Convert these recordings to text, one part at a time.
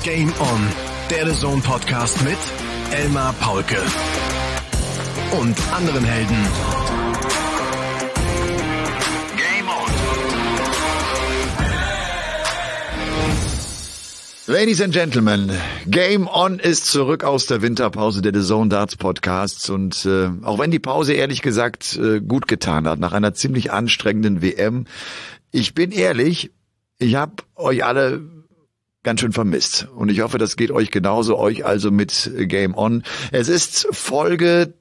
Game On, der The Zone Podcast mit Elmar Paulke und anderen Helden. Game On. Ladies and Gentlemen, Game On ist zurück aus der Winterpause der The Zone Darts Podcasts und auch wenn die Pause ehrlich gesagt gut getan hat, nach einer ziemlich anstrengenden WM, ich bin ehrlich, ich habe euch alle ganz schön vermisst. Und ich hoffe, das geht euch genauso, euch also mit Game On. Es ist Folge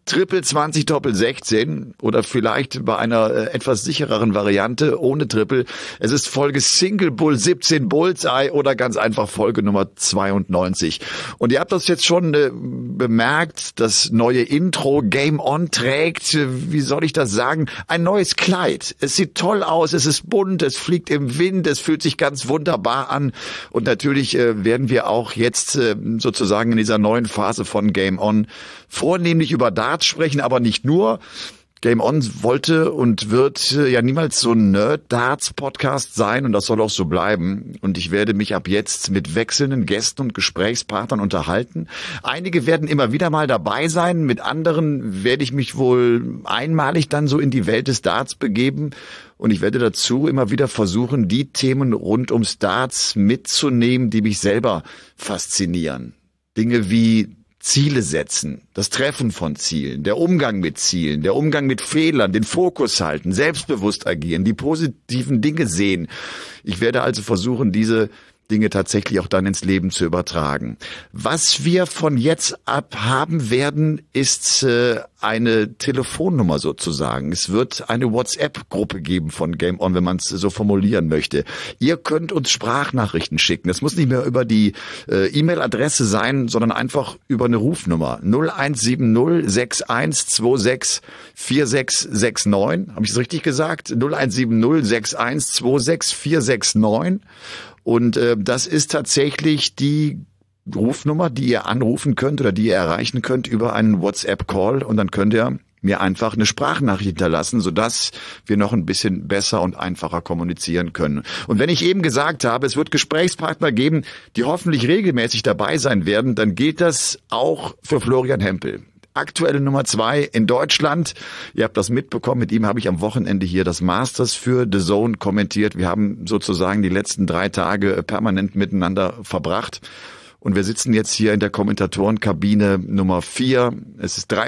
2020-16 oder vielleicht bei einer etwas sichereren Variante ohne Triple. Es ist Folge Single Bull 17 Bullseye oder ganz einfach Folge Nummer 92. Und ihr habt das jetzt schon bemerkt, das neue Intro Game On trägt, wie soll ich das sagen, ein neues Kleid. Es sieht toll aus, es ist bunt, es fliegt im Wind, es fühlt sich ganz wunderbar an und natürlich werden wir auch jetzt sozusagen in dieser neuen Phase von Game On vornehmlich über Darts sprechen, aber nicht nur. Game On wollte und wird ja niemals so ein Nerd-Darts-Podcast sein und das soll auch so bleiben. Und ich werde mich ab jetzt mit wechselnden Gästen und Gesprächspartnern unterhalten. Einige werden immer wieder mal dabei sein, mit anderen werde ich mich wohl einmalig dann so in die Welt des Darts begeben. Und ich werde dazu immer wieder versuchen, die Themen rund ums Darts mitzunehmen, die mich selber faszinieren. Dinge wie Ziele setzen, das Treffen von Zielen, der Umgang mit Zielen, der Umgang mit Fehlern, den Fokus halten, selbstbewusst agieren, die positiven Dinge sehen. Ich werde also versuchen, diese Dinge tatsächlich auch dann ins Leben zu übertragen. Was wir von jetzt ab haben werden, ist eine Telefonnummer sozusagen. Es wird eine WhatsApp-Gruppe geben von Game On, wenn man es so formulieren möchte. Ihr könnt uns Sprachnachrichten schicken. Das muss nicht mehr über die E-Mail-Adresse sein, sondern einfach über eine Rufnummer. 0170 6126 4669. Habe ich das richtig gesagt? 0170 6126 4669. Und das ist tatsächlich die Rufnummer, die ihr anrufen könnt oder die ihr erreichen könnt über einen WhatsApp-Call. Und dann könnt ihr mir einfach eine Sprachnachricht hinterlassen, sodass wir noch ein bisschen besser und einfacher kommunizieren können. Und wenn ich eben gesagt habe, es wird Gesprächspartner geben, die hoffentlich regelmäßig dabei sein werden, dann gilt das auch für Florian Hempel. Aktuelle Nummer 2 in Deutschland. Ihr habt das mitbekommen. Mit ihm habe ich am Wochenende hier das Masters für The Zone kommentiert. Wir haben sozusagen die letzten 3 Tage permanent miteinander verbracht. Und wir sitzen jetzt hier in der Kommentatorenkabine Nummer 4. Es ist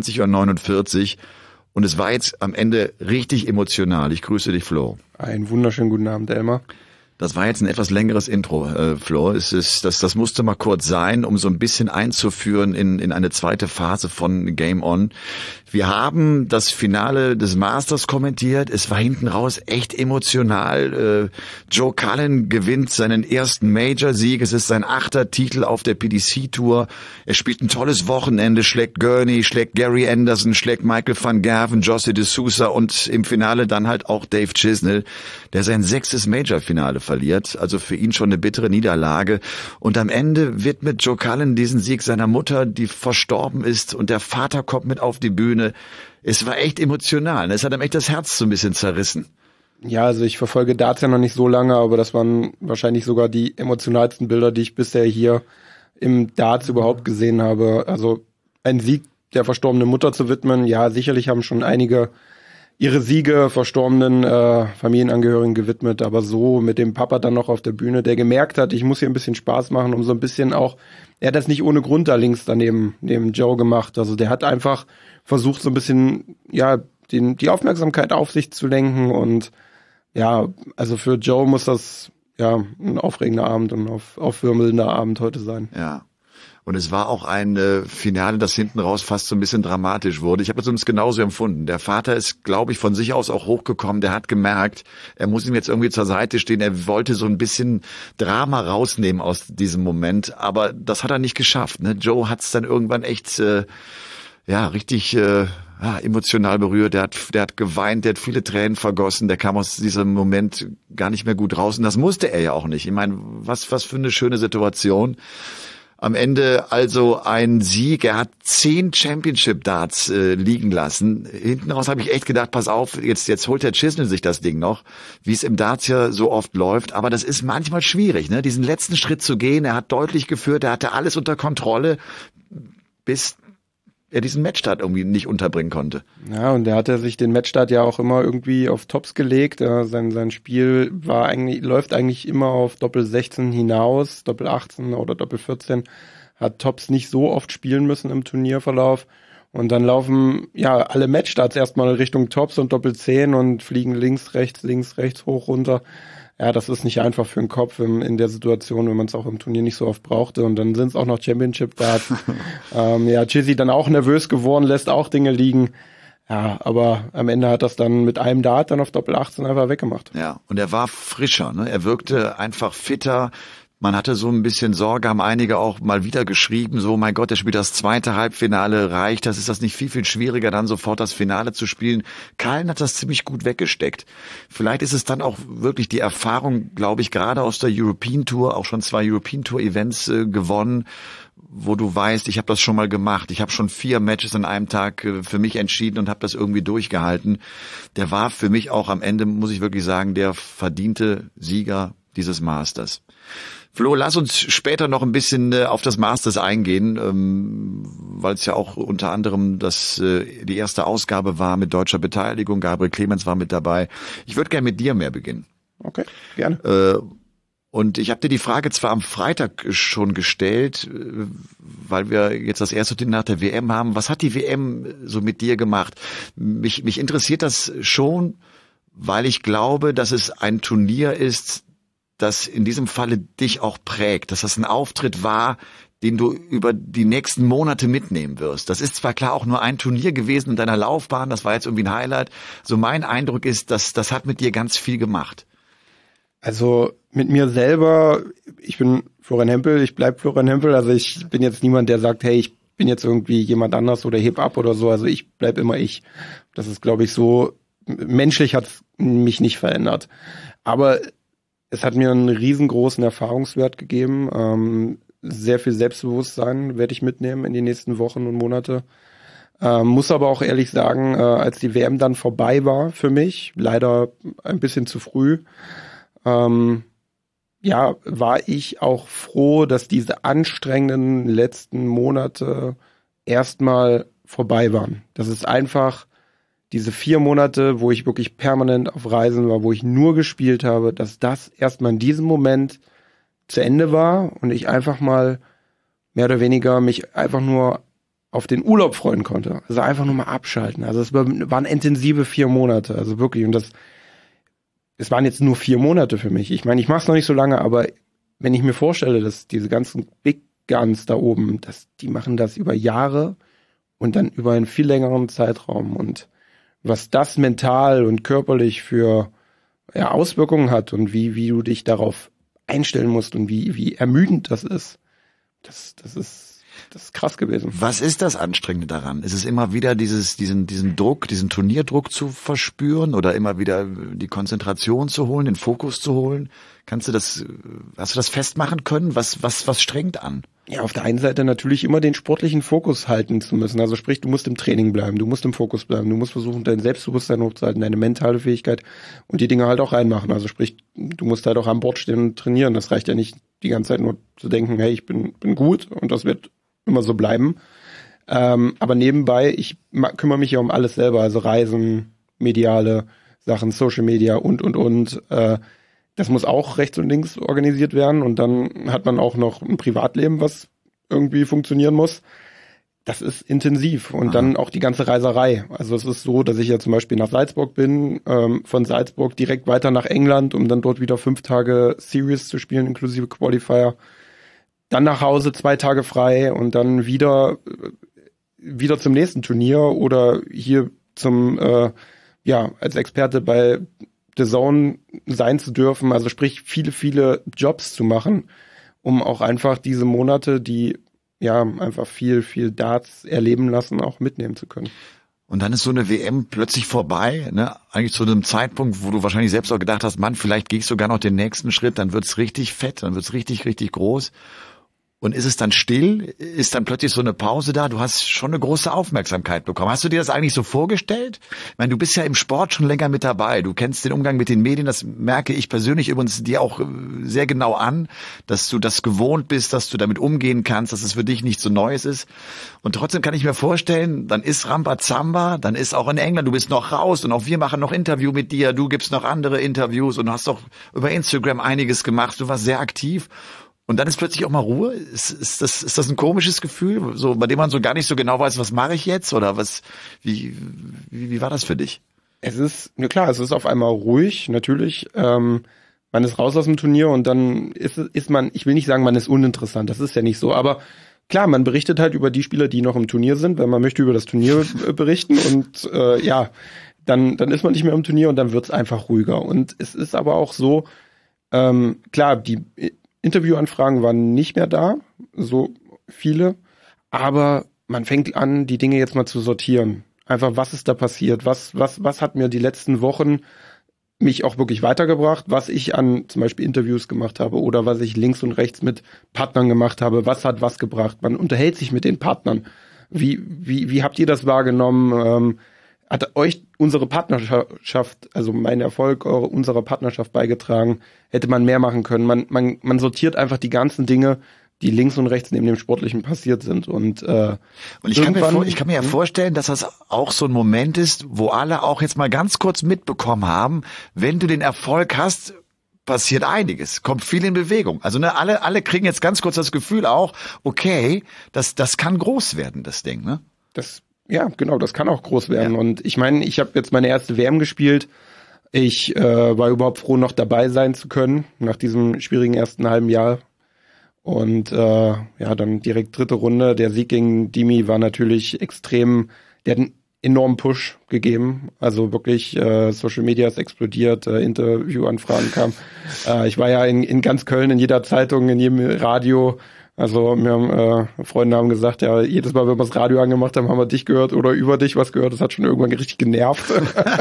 23:49 Uhr. Und es war jetzt am Ende richtig emotional. Ich grüße dich, Flo. Einen wunderschönen guten Abend, Elmar. Das war jetzt ein etwas längeres Intro, Flo. Das musste mal kurz sein, um so ein bisschen einzuführen in eine zweite Phase von Game On. Wir haben das Finale des Masters kommentiert. Es war hinten raus echt emotional. Joe Cullen gewinnt seinen ersten Major-Sieg. Es ist sein 8. Titel auf der PDC-Tour. Er spielt ein tolles Wochenende, schlägt Gurney, schlägt Gary Anderson, schlägt Michael van Gerven, José de Sousa und im Finale dann halt auch Dave Chisnell, der sein 6. Major-Finale verliert. Also für ihn schon eine bittere Niederlage. Und am Ende widmet Joe Cullen diesen Sieg seiner Mutter, die verstorben ist, und der Vater kommt mit auf die Bühne. Es war echt emotional. Es hat ihm echt das Herz so ein bisschen zerrissen. Ja, also ich verfolge Darts ja noch nicht so lange, aber das waren wahrscheinlich sogar die emotionalsten Bilder, die ich bisher hier im Darts überhaupt gesehen habe. Also ein Sieg der verstorbenen Mutter zu widmen, ja, sicherlich haben schon einige ihre Siege verstorbenen Familienangehörigen gewidmet, aber so mit dem Papa dann noch auf der Bühne, der gemerkt hat, ich muss hier ein bisschen Spaß machen, um so ein bisschen auch, er hat das nicht ohne Grund da links daneben neben Joe gemacht, also der hat einfach versucht so ein bisschen, ja, die Aufmerksamkeit auf sich zu lenken und ja, also für Joe muss das ja ein aufregender Abend und aufwirbelnder Abend heute sein. Ja. Und es war auch ein Finale, das hinten raus fast so ein bisschen dramatisch wurde. Ich habe es uns genauso empfunden. Der Vater ist, glaube ich, von sich aus auch hochgekommen. Der hat gemerkt, er muss ihm jetzt irgendwie zur Seite stehen. Er wollte so ein bisschen Drama rausnehmen aus diesem Moment. Aber das hat er nicht geschafft. Ne? Joe hat es dann irgendwann echt richtig emotional berührt. Der hat geweint, der hat viele Tränen vergossen. Der kam aus diesem Moment gar nicht mehr gut raus. Und das musste er ja auch nicht. Ich meine, was für eine schöne Situation. Am Ende also ein Sieg. Er hat 10 Championship-Darts liegen lassen. Hinten raus habe ich echt gedacht, pass auf, jetzt holt der Chisnell sich das Ding noch, wie es im Darts ja so oft läuft. Aber das ist manchmal schwierig, ne? Diesen letzten Schritt zu gehen. Er hat deutlich geführt, er hatte alles unter Kontrolle, bis er diesen Matchstart irgendwie nicht unterbringen konnte. Ja, und der hatte sich den Matchstart ja auch immer irgendwie auf Tops gelegt. Sein Spiel läuft eigentlich immer auf Doppel 16 hinaus, Doppel 18 oder Doppel 14. Hat Tops nicht so oft spielen müssen im Turnierverlauf. Und dann laufen ja alle Matchstarts erstmal Richtung Tops und Doppel 10 und fliegen links, rechts, hoch, runter. Ja, das ist nicht einfach für den Kopf in der Situation, wenn man es auch im Turnier nicht so oft brauchte. Und dann sind es auch noch Championship-Darts. Chizzy dann auch nervös geworden, lässt auch Dinge liegen. Ja, aber am Ende hat das dann mit einem Dart dann auf Doppel 18 einfach weggemacht. Ja, und er war frischer, ne? Er wirkte einfach fitter. Man hatte so ein bisschen Sorge, haben einige auch mal wieder geschrieben, so, mein Gott, der spielt das zweite Halbfinale, reicht das? Ist das nicht viel, viel schwieriger, dann sofort das Finale zu spielen? Cullen hat das ziemlich gut weggesteckt. Vielleicht ist es dann auch wirklich die Erfahrung, glaube ich, gerade aus der European Tour, auch schon 2 European Tour Events gewonnen, wo du weißt, ich habe das schon mal gemacht. Ich habe schon 4 Matches an einem Tag für mich entschieden und habe das irgendwie durchgehalten. Der war für mich auch am Ende, muss ich wirklich sagen, der verdiente Sieger dieses Masters. Flo, lass uns später noch ein bisschen auf das Masters eingehen, weil es ja auch unter anderem die erste Ausgabe war mit deutscher Beteiligung. Gabriel Clemens war mit dabei. Ich würde gerne mit dir mehr beginnen. Okay, gerne. Und ich habe dir die Frage zwar am Freitag schon gestellt, weil wir jetzt das erste Turnier nach der WM haben. Was hat die WM so mit dir gemacht? Mich interessiert das schon, weil ich glaube, dass es ein Turnier ist, das in diesem Falle dich auch prägt, dass das ein Auftritt war, den du über die nächsten Monate mitnehmen wirst. Das ist zwar klar auch nur ein Turnier gewesen in deiner Laufbahn, das war jetzt irgendwie ein Highlight. So mein Eindruck ist, dass das hat mit dir ganz viel gemacht. Also mit mir selber, ich bin Florian Hempel, ich bleib Florian Hempel, also ich bin jetzt niemand, der sagt, hey, ich bin jetzt irgendwie jemand anders oder heb ab oder so, also ich bleib immer ich. Das ist, glaube ich, so, menschlich hat's mich nicht verändert. Aber es hat mir einen riesengroßen Erfahrungswert gegeben. Sehr viel Selbstbewusstsein werde ich mitnehmen in die nächsten Wochen und Monate. Muss aber auch ehrlich sagen, als die WM dann vorbei war für mich, leider ein bisschen zu früh, war ich auch froh, dass diese anstrengenden letzten Monate erstmal vorbei waren. Das ist einfach diese 4 Monate, wo ich wirklich permanent auf Reisen war, wo ich nur gespielt habe, dass das erstmal in diesem Moment zu Ende war und ich einfach mal mehr oder weniger mich einfach nur auf den Urlaub freuen konnte. Also einfach nur mal abschalten. Also es waren intensive 4 Monate, also wirklich. Und es waren jetzt nur 4 Monate für mich. Ich meine, ich mache es noch nicht so lange, aber wenn ich mir vorstelle, dass diese ganzen Big Guns da oben, die machen das über Jahre und dann über einen viel längeren Zeitraum und was das mental und körperlich für Auswirkungen hat und wie du dich darauf einstellen musst und wie ermüdend das ist, das ist krass gewesen. Was ist das Anstrengende daran? Ist es immer wieder diesen Druck, diesen Turnierdruck zu verspüren oder immer wieder die Konzentration zu holen, den Fokus zu holen? Hast du das festmachen können? Was strengt an? Ja, auf der einen Seite natürlich immer den sportlichen Fokus halten zu müssen. Also sprich, du musst im Training bleiben, du musst im Fokus bleiben, du musst versuchen, dein Selbstbewusstsein hochzuhalten, deine mentale Fähigkeit und die Dinge halt auch reinmachen. Also sprich, du musst halt auch an Bord stehen und trainieren. Das reicht ja nicht, die ganze Zeit nur zu denken, hey, ich bin gut und das wird immer so bleiben. Aber nebenbei, ich kümmere mich ja um alles selber, also Reisen, mediale Sachen, Social Media und. Das muss auch rechts und links organisiert werden und dann hat man auch noch ein Privatleben, was irgendwie funktionieren muss. Das ist intensiv und dann auch die ganze Reiserei. Also es ist so, dass ich ja zum Beispiel nach Salzburg bin, von Salzburg direkt weiter nach England, um dann dort wieder 5 Tage Series zu spielen, inklusive Qualifier. Dann nach Hause 2 Tage frei und dann wieder zum nächsten Turnier oder hier als Experte bei The Zone sein zu dürfen, also sprich viele Jobs zu machen, um auch einfach diese Monate, die einfach viel Darts erleben lassen, auch mitnehmen zu können. Und dann ist so eine WM plötzlich vorbei, ne? Eigentlich zu einem Zeitpunkt, wo du wahrscheinlich selbst auch gedacht hast, Mann, vielleicht gehe ich sogar noch den nächsten Schritt, dann wird's richtig fett, dann wird's richtig, richtig groß. und ist es dann still? Ist dann plötzlich so eine Pause da? Du hast schon eine große Aufmerksamkeit bekommen. Hast du dir das eigentlich so vorgestellt? Ich meine, du bist ja im Sport schon länger mit dabei. Du kennst den Umgang mit den Medien. Das merke ich persönlich übrigens dir auch sehr genau an, dass du das gewohnt bist, dass du damit umgehen kannst, dass es für dich nichts so Neues ist. Und trotzdem kann ich mir vorstellen, dann ist Rambazamba, dann ist auch in England, du bist noch raus und auch wir machen noch Interview mit dir. Du gibst noch andere Interviews und hast auch über Instagram einiges gemacht. Du warst sehr aktiv. Und dann ist plötzlich auch mal Ruhe. Ist das ein komisches Gefühl, so bei dem man so gar nicht so genau weiß, was mache ich jetzt oder was? Wie war das für dich? Es ist auf einmal ruhig, natürlich. Man ist raus aus dem Turnier und dann ist man, ich will nicht sagen, man ist uninteressant, das ist ja nicht so, aber klar, man berichtet halt über die Spieler, die noch im Turnier sind, weil man möchte über das Turnier berichten und dann ist man nicht mehr im Turnier und dann wird's einfach ruhiger. Und es ist aber auch so, klar, die Interviewanfragen waren nicht mehr da, so viele, aber man fängt an, die Dinge jetzt mal zu sortieren. Einfach, was ist da passiert? Was hat mir die letzten Wochen mich auch wirklich weitergebracht, was ich an zum Beispiel Interviews gemacht habe oder was ich links und rechts mit Partnern gemacht habe, was hat was gebracht? Man unterhält sich mit den Partnern. Wie habt ihr das wahrgenommen? Hat euch unsere Partnerschaft, also mein Erfolg unserer Partnerschaft beigetragen? Hätte man mehr machen können? Man sortiert einfach die ganzen Dinge, die links und rechts neben dem Sportlichen passiert sind. Und ich kann mir ja vorstellen, dass das auch so ein Moment ist, wo alle auch jetzt mal ganz kurz mitbekommen haben, wenn du den Erfolg hast, passiert einiges, kommt viel in Bewegung. Also alle kriegen jetzt ganz kurz das Gefühl auch, okay, das kann groß werden, das Ding, ne? Ja, genau, das kann auch groß werden. Ja. Und ich meine, ich habe jetzt meine erste WM gespielt. Ich war überhaupt froh, noch dabei sein zu können, nach diesem schwierigen ersten halben Jahr. Und dann direkt dritte Runde. Der Sieg gegen Dimi war natürlich extrem, der hat einen enormen Push gegeben. Also wirklich, Social Media ist explodiert, Interviewanfragen kamen. Ich war ja in ganz Köln, in jeder Zeitung, in jedem Radio. Also wir haben Freunde haben gesagt, ja, jedes Mal, wenn wir das Radio angemacht haben, haben wir dich gehört oder über dich was gehört. Das hat schon irgendwann richtig genervt.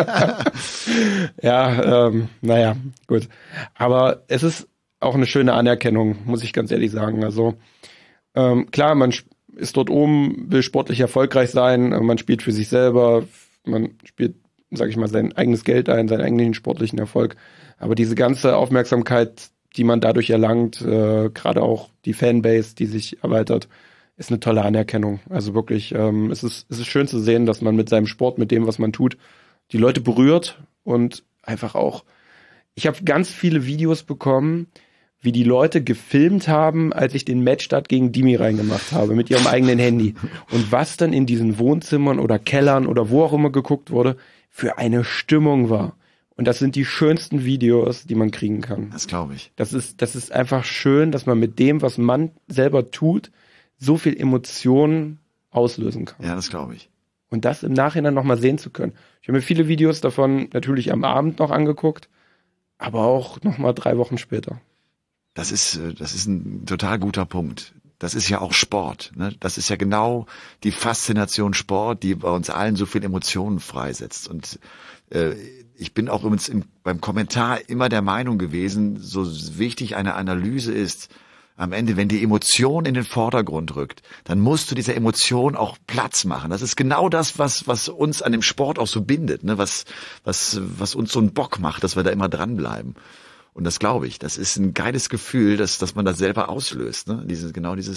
Ja, naja, gut. Aber es ist auch eine schöne Anerkennung, muss ich ganz ehrlich sagen. Also klar, man ist dort oben, will sportlich erfolgreich sein, man spielt für sich selber, man spielt, sag ich mal, sein eigenes Geld ein, seinen eigenen sportlichen Erfolg. Aber diese ganze Aufmerksamkeit, die man dadurch erlangt, gerade auch die Fanbase, die sich erweitert, ist eine tolle Anerkennung. Also wirklich, es ist schön zu sehen, dass man mit seinem Sport, mit dem, was man tut, die Leute berührt und einfach auch, ich habe ganz viele Videos bekommen, wie die Leute gefilmt haben, als ich den Matchstart gegen Dimi reingemacht habe, mit ihrem eigenen Handy. Und was dann in diesen Wohnzimmern oder Kellern oder wo auch immer geguckt wurde, für eine Stimmung war. Und das sind die schönsten Videos, die man kriegen kann. Das glaube ich. Das ist einfach schön, dass man mit dem, was man selber tut, so viel Emotionen auslösen kann. Ja, das glaube ich. Und das im Nachhinein nochmal sehen zu können. Ich habe mir viele Videos davon natürlich am Abend noch angeguckt, aber auch nochmal 3 Wochen später. Das ist ein total guter Punkt. Das ist ja auch Sport, ne? Das ist ja genau die Faszination Sport, die bei uns allen so viel Emotionen freisetzt. Und ich bin auch übrigens beim Kommentar immer der Meinung gewesen, so wichtig eine Analyse ist, am Ende, wenn die Emotion in den Vordergrund rückt, dann musst du dieser Emotion auch Platz machen. Das ist genau das, was uns an dem Sport auch so bindet, ne? Was uns so einen Bock macht, dass wir da immer dranbleiben. Und das glaube ich, das ist ein geiles Gefühl, dass man das selber auslöst, ne? Diese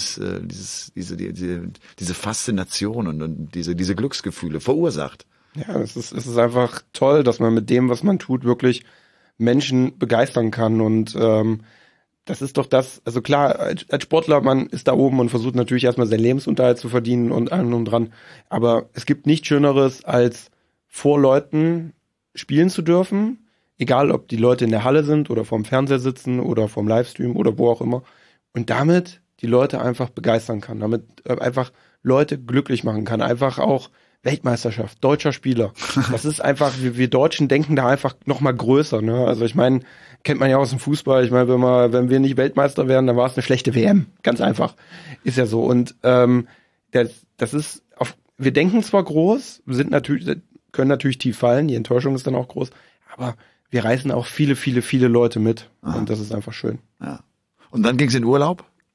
Faszination und diese Glücksgefühle verursacht. Ja, es ist einfach toll, dass man mit dem, was man tut, wirklich Menschen begeistern kann. Und das ist doch das, also klar, als Sportler, man ist da oben und versucht natürlich erstmal seinen Lebensunterhalt zu verdienen und allem und dran. Aber es gibt nichts Schöneres, als vor Leuten spielen zu dürfen. Egal, ob die Leute in der Halle sind oder vorm Fernseher sitzen oder vorm Livestream oder wo auch immer. Und damit die Leute einfach begeistern kann. Damit einfach Leute glücklich machen kann. Einfach auch Weltmeisterschaft, deutscher Spieler. Das ist einfach, wir Deutschen denken da einfach noch mal größer. Ne? Also ich meine, kennt man ja aus dem Fußball. Ich meine, wenn wir nicht Weltmeister wären, dann war es eine schlechte WM. Ganz einfach. Ist ja so. Und das ist, wir denken zwar groß, können natürlich tief fallen. Die Enttäuschung ist dann auch groß. Aber wir reißen auch viele, viele, viele Leute mit. Aha. Und das ist einfach schön. Ja. Und dann ging es in Urlaub?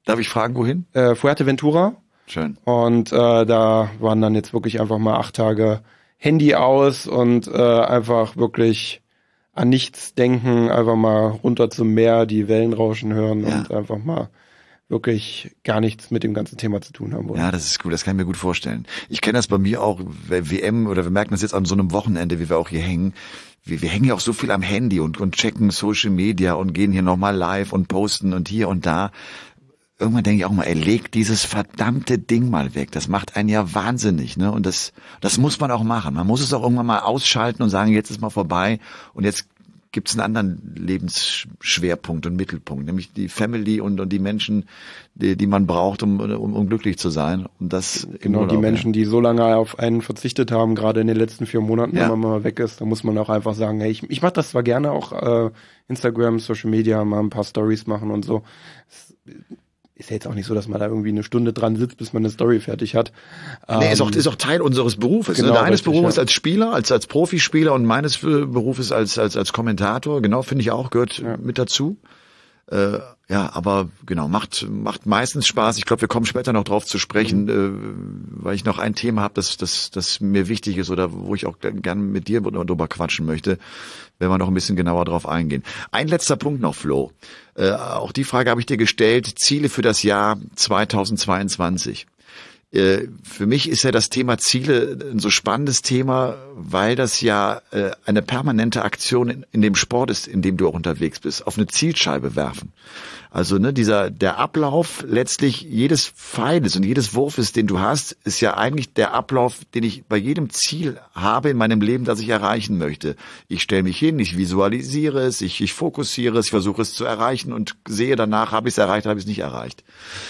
Darf ich fragen, wohin? Fuerteventura. Schön. Und da waren dann jetzt wirklich einfach mal 8 Tage Handy aus und einfach wirklich an nichts denken, einfach mal runter zum Meer, die Wellen rauschen hören und einfach mal wirklich gar nichts mit dem ganzen Thema zu tun haben wollen. Ja, das ist gut, das kann ich mir gut vorstellen. Ich kenne das bei mir auch, WM, oder wir merken das jetzt an so einem Wochenende, wie wir auch hier hängen. Wir hängen ja auch so viel am Handy und checken Social Media und gehen hier nochmal live und posten und hier und da. Irgendwann denke ich auch mal, legt dieses verdammte Ding mal weg. Das macht einen ja wahnsinnig, ne? Und das muss man auch machen. Man muss es auch irgendwann mal ausschalten und sagen, jetzt ist mal vorbei und jetzt gibt's einen anderen Lebensschwerpunkt und Mittelpunkt, nämlich die Family und die Menschen, die man braucht, um glücklich zu sein. Und das genau, die Menschen, die so lange auf einen verzichtet haben, gerade in den letzten 4 Monaten, wenn man mal weg ist, da muss man auch einfach sagen, hey, ich mache das zwar gerne auch Instagram, Social Media, mal ein paar Stories machen und so. Ist ja jetzt auch nicht so, dass man da irgendwie eine Stunde dran sitzt, bis man eine Story fertig hat. Nee, ist auch Teil unseres Berufes. Genau, ne? Deines Berufes ja. als Spieler, als Profispieler und meines Berufes als Kommentator. Genau, finde ich auch, gehört mit dazu. Aber genau, macht meistens Spaß. Ich glaube, wir kommen später noch drauf zu sprechen, weil ich noch ein Thema habe, das mir wichtig ist oder wo ich auch gerne mit dir drüber quatschen möchte, wenn wir noch ein bisschen genauer drauf eingehen. Ein letzter Punkt noch, Flo. Auch die Frage habe ich dir gestellt. Ziele für das Jahr 2022. Für mich ist ja das Thema Ziele ein so spannendes Thema, weil das ja eine permanente Aktion in dem Sport ist, in dem du auch unterwegs bist, auf eine Zielscheibe werfen. Also der Ablauf letztlich jedes Pfeiles und jedes Wurfes, den du hast, ist ja eigentlich der Ablauf, den ich bei jedem Ziel habe in meinem Leben, das ich erreichen möchte. Ich stelle mich hin, ich visualisiere es, ich fokussiere es, ich versuche es zu erreichen und sehe danach, habe ich es erreicht, habe ich es nicht erreicht.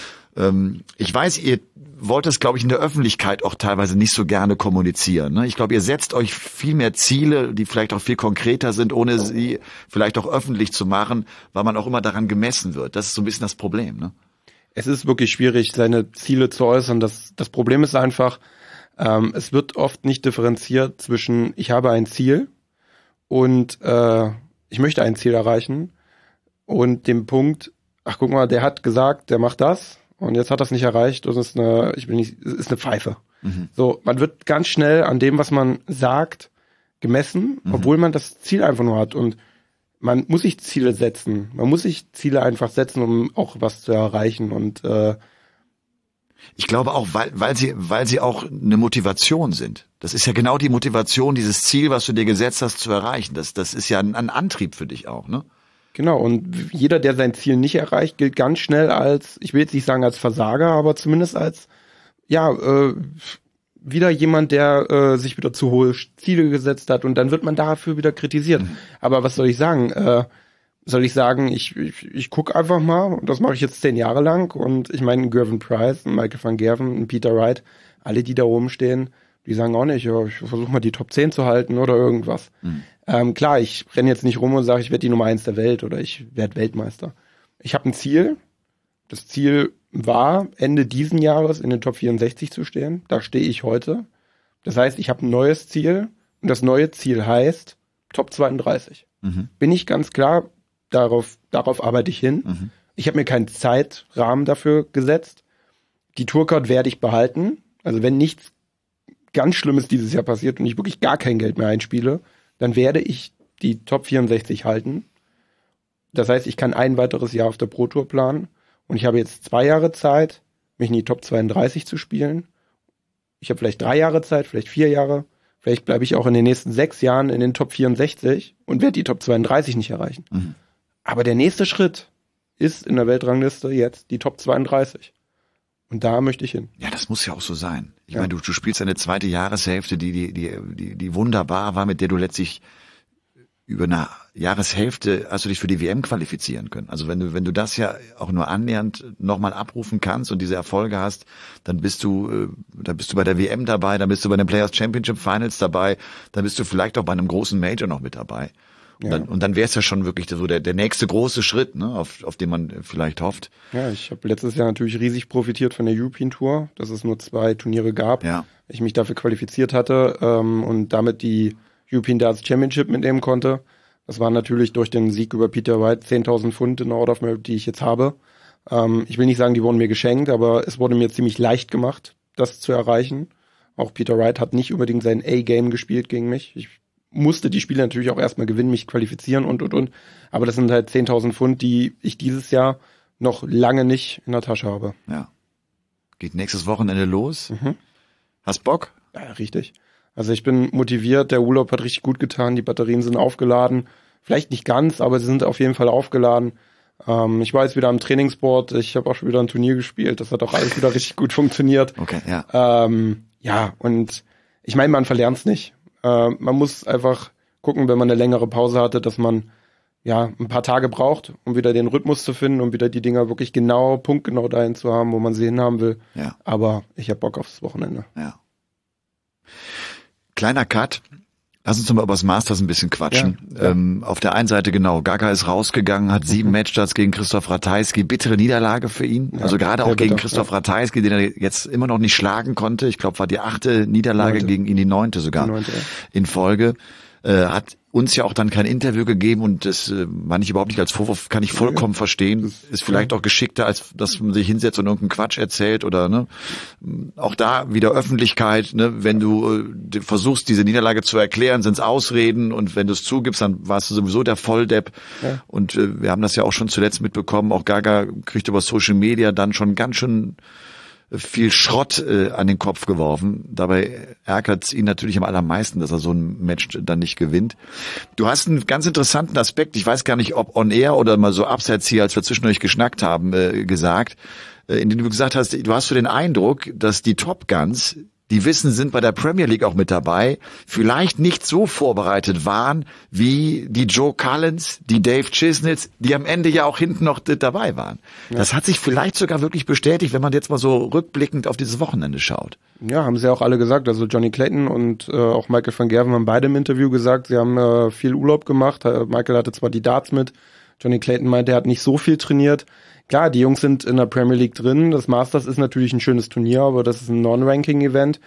Ich weiß, ihr wollt das, glaube ich, in der Öffentlichkeit auch teilweise nicht so gerne kommunizieren. Ne? Ich glaube, ihr setzt euch viel mehr Ziele, die vielleicht auch viel konkreter sind, ohne sie vielleicht auch öffentlich zu machen, weil man auch immer daran gemessen wird. Das ist so ein bisschen das Problem. Ne? Es ist wirklich schwierig, seine Ziele zu äußern. Das Problem ist einfach, es wird oft nicht differenziert zwischen ich habe ein Ziel und ich möchte ein Ziel erreichen und dem Punkt, ach guck mal, der hat gesagt, der macht das. Und jetzt hat das nicht erreicht, das ist eine Pfeife. Mhm. So, man wird ganz schnell an dem, was man sagt, gemessen, obwohl man das Ziel einfach nur hat. Und man muss sich Ziele setzen. Man muss sich Ziele einfach setzen, um auch was zu erreichen. Und ich glaube auch, weil sie auch eine Motivation sind. Das ist ja genau die Motivation, dieses Ziel, was du dir gesetzt hast, zu erreichen. Das ist ja ein Antrieb für dich auch, ne? Genau, und jeder, der sein Ziel nicht erreicht, gilt ganz schnell als, ich will jetzt nicht sagen als Versager, aber zumindest als, wieder jemand, der sich wieder zu hohe Ziele gesetzt hat und dann wird man dafür wieder kritisiert. Mhm. Aber was soll ich sagen? Ich gucke einfach mal, und das mache ich jetzt 10 Jahre lang und ich meine, Gervin Price, Michael van Gerven, Peter Wright, alle, die da oben stehen, die sagen auch nicht, ich versuche mal die Top 10 zu halten oder irgendwas. Mhm. Klar, ich renne jetzt nicht rum und sage, ich werde die Nummer 1 der Welt oder ich werde Weltmeister. Ich habe ein Ziel. Das Ziel war, Ende diesen Jahres in den Top 64 zu stehen. Da stehe ich heute. Das heißt, ich habe ein neues Ziel und das neue Ziel heißt Top 32. Mhm. Bin ich ganz klar, darauf arbeite ich hin. Mhm. Ich habe mir keinen Zeitrahmen dafür gesetzt. Die Tourcard werde ich behalten. Also wenn nichts ganz Schlimmes dieses Jahr passiert und ich wirklich gar kein Geld mehr einspiele, dann werde ich die Top 64 halten. Das heißt, ich kann ein weiteres Jahr auf der Pro Tour planen und ich habe jetzt 2 Jahre Zeit, mich in die Top 32 zu spielen. Ich habe vielleicht 3 Jahre Zeit, vielleicht 4 Jahre. Vielleicht bleibe ich auch in den nächsten 6 Jahren in den Top 64 und werde die Top 32 nicht erreichen. Mhm. Aber der nächste Schritt ist in der Weltrangliste jetzt die Top 32. Und da möchte ich hin. Ja, das muss ja auch so sein. Ich meine, du spielst eine zweite Jahreshälfte, die wunderbar war, mit der du letztlich über eine Jahreshälfte hast du dich für die WM qualifizieren können. Also wenn du das ja auch nur annähernd nochmal abrufen kannst und diese Erfolge hast, dann bist du bei der WM dabei, dann bist du bei den Players Championship Finals dabei, dann bist du vielleicht auch bei einem großen Major noch mit dabei. Und dann wäre es ja schon wirklich so der nächste große Schritt, ne, auf den man vielleicht hofft. Ja, ich habe letztes Jahr natürlich riesig profitiert von der European Tour, dass es nur 2 Turniere gab. Ja. Ich mich dafür qualifiziert hatte und damit die European Darts Championship mitnehmen konnte. Das war natürlich durch den Sieg über Peter Wright 10.000 Pfund in der Order of Merit, die ich jetzt habe. Ich will nicht sagen, die wurden mir geschenkt, aber es wurde mir ziemlich leicht gemacht, das zu erreichen. Auch Peter Wright hat nicht unbedingt sein A-Game gespielt gegen mich. Ich musste die Spiele natürlich auch erstmal gewinnen, mich qualifizieren und. Aber das sind halt 10.000 Pfund, die ich dieses Jahr noch lange nicht in der Tasche habe. Ja. Geht nächstes Wochenende los. Hast Bock? Ja, richtig. Also ich bin motiviert, der Urlaub hat richtig gut getan, die Batterien sind aufgeladen. Vielleicht nicht ganz, aber sie sind auf jeden Fall aufgeladen. Ich war jetzt wieder am Trainingsboard, ich habe auch schon wieder ein Turnier gespielt, das hat auch alles wieder richtig gut funktioniert. Okay, ja. Und ich meine, man verlernt es nicht. Man muss einfach gucken, wenn man eine längere Pause hatte, dass man ein paar Tage braucht, um wieder den Rhythmus zu finden, um wieder die Dinger wirklich punktgenau dahin zu haben, wo man sie hinhaben will. Ja. Aber ich habe Bock aufs Wochenende. Ja. Kleiner Cut. Lass uns mal über das Masters ein bisschen quatschen. Ja. Auf der einen Seite genau, Gaga ist rausgegangen, hat 7 Matchstarts gegen Christoph Ratajski, bittere Niederlage für ihn. Ja, also gerade auch gegen Christoph Ratajski, den er jetzt immer noch nicht schlagen konnte. Ich glaube, war die 8. Niederlage gegen ihn, die 9. sogar in Folge. Hat uns ja auch dann kein Interview gegeben und das meine ich überhaupt nicht als Vorwurf, kann ich vollkommen verstehen. Ist vielleicht auch geschickter, als dass man sich hinsetzt und irgendeinen Quatsch erzählt oder ne. Auch da wieder Öffentlichkeit, ne, wenn du versuchst, diese Niederlage zu erklären, sind's Ausreden und wenn du es zugibst, dann warst du sowieso der Volldepp. Ja. Und wir haben das ja auch schon zuletzt mitbekommen, auch Gaga kriegt über Social Media dann schon ganz schön viel Schrott an den Kopf geworfen. Dabei ärgert es ihn natürlich am allermeisten, dass er so ein Match dann nicht gewinnt. Du hast einen ganz interessanten Aspekt, ich weiß gar nicht, ob on air oder mal so abseits hier, als wir zwischendurch geschnackt haben, gesagt, indem du gesagt hast, du hast so den Eindruck, dass die Top Guns, die sind bei der Premier League auch mit dabei, vielleicht nicht so vorbereitet waren wie die Joe Collins, die Dave Chisnells, die am Ende ja auch hinten noch dabei waren. Ja. Das hat sich vielleicht sogar wirklich bestätigt, wenn man jetzt mal so rückblickend auf dieses Wochenende schaut. Ja, haben sie auch alle gesagt. Also Johnny Clayton und auch Michael van Gerwen haben beide im Interview gesagt, sie haben viel Urlaub gemacht. Michael hatte zwar die Darts mit, Johnny Clayton meinte, er hat nicht so viel trainiert. Klar, die Jungs sind in der Premier League drin. Das Masters ist natürlich ein schönes Turnier, aber das ist ein Non-Ranking-Event.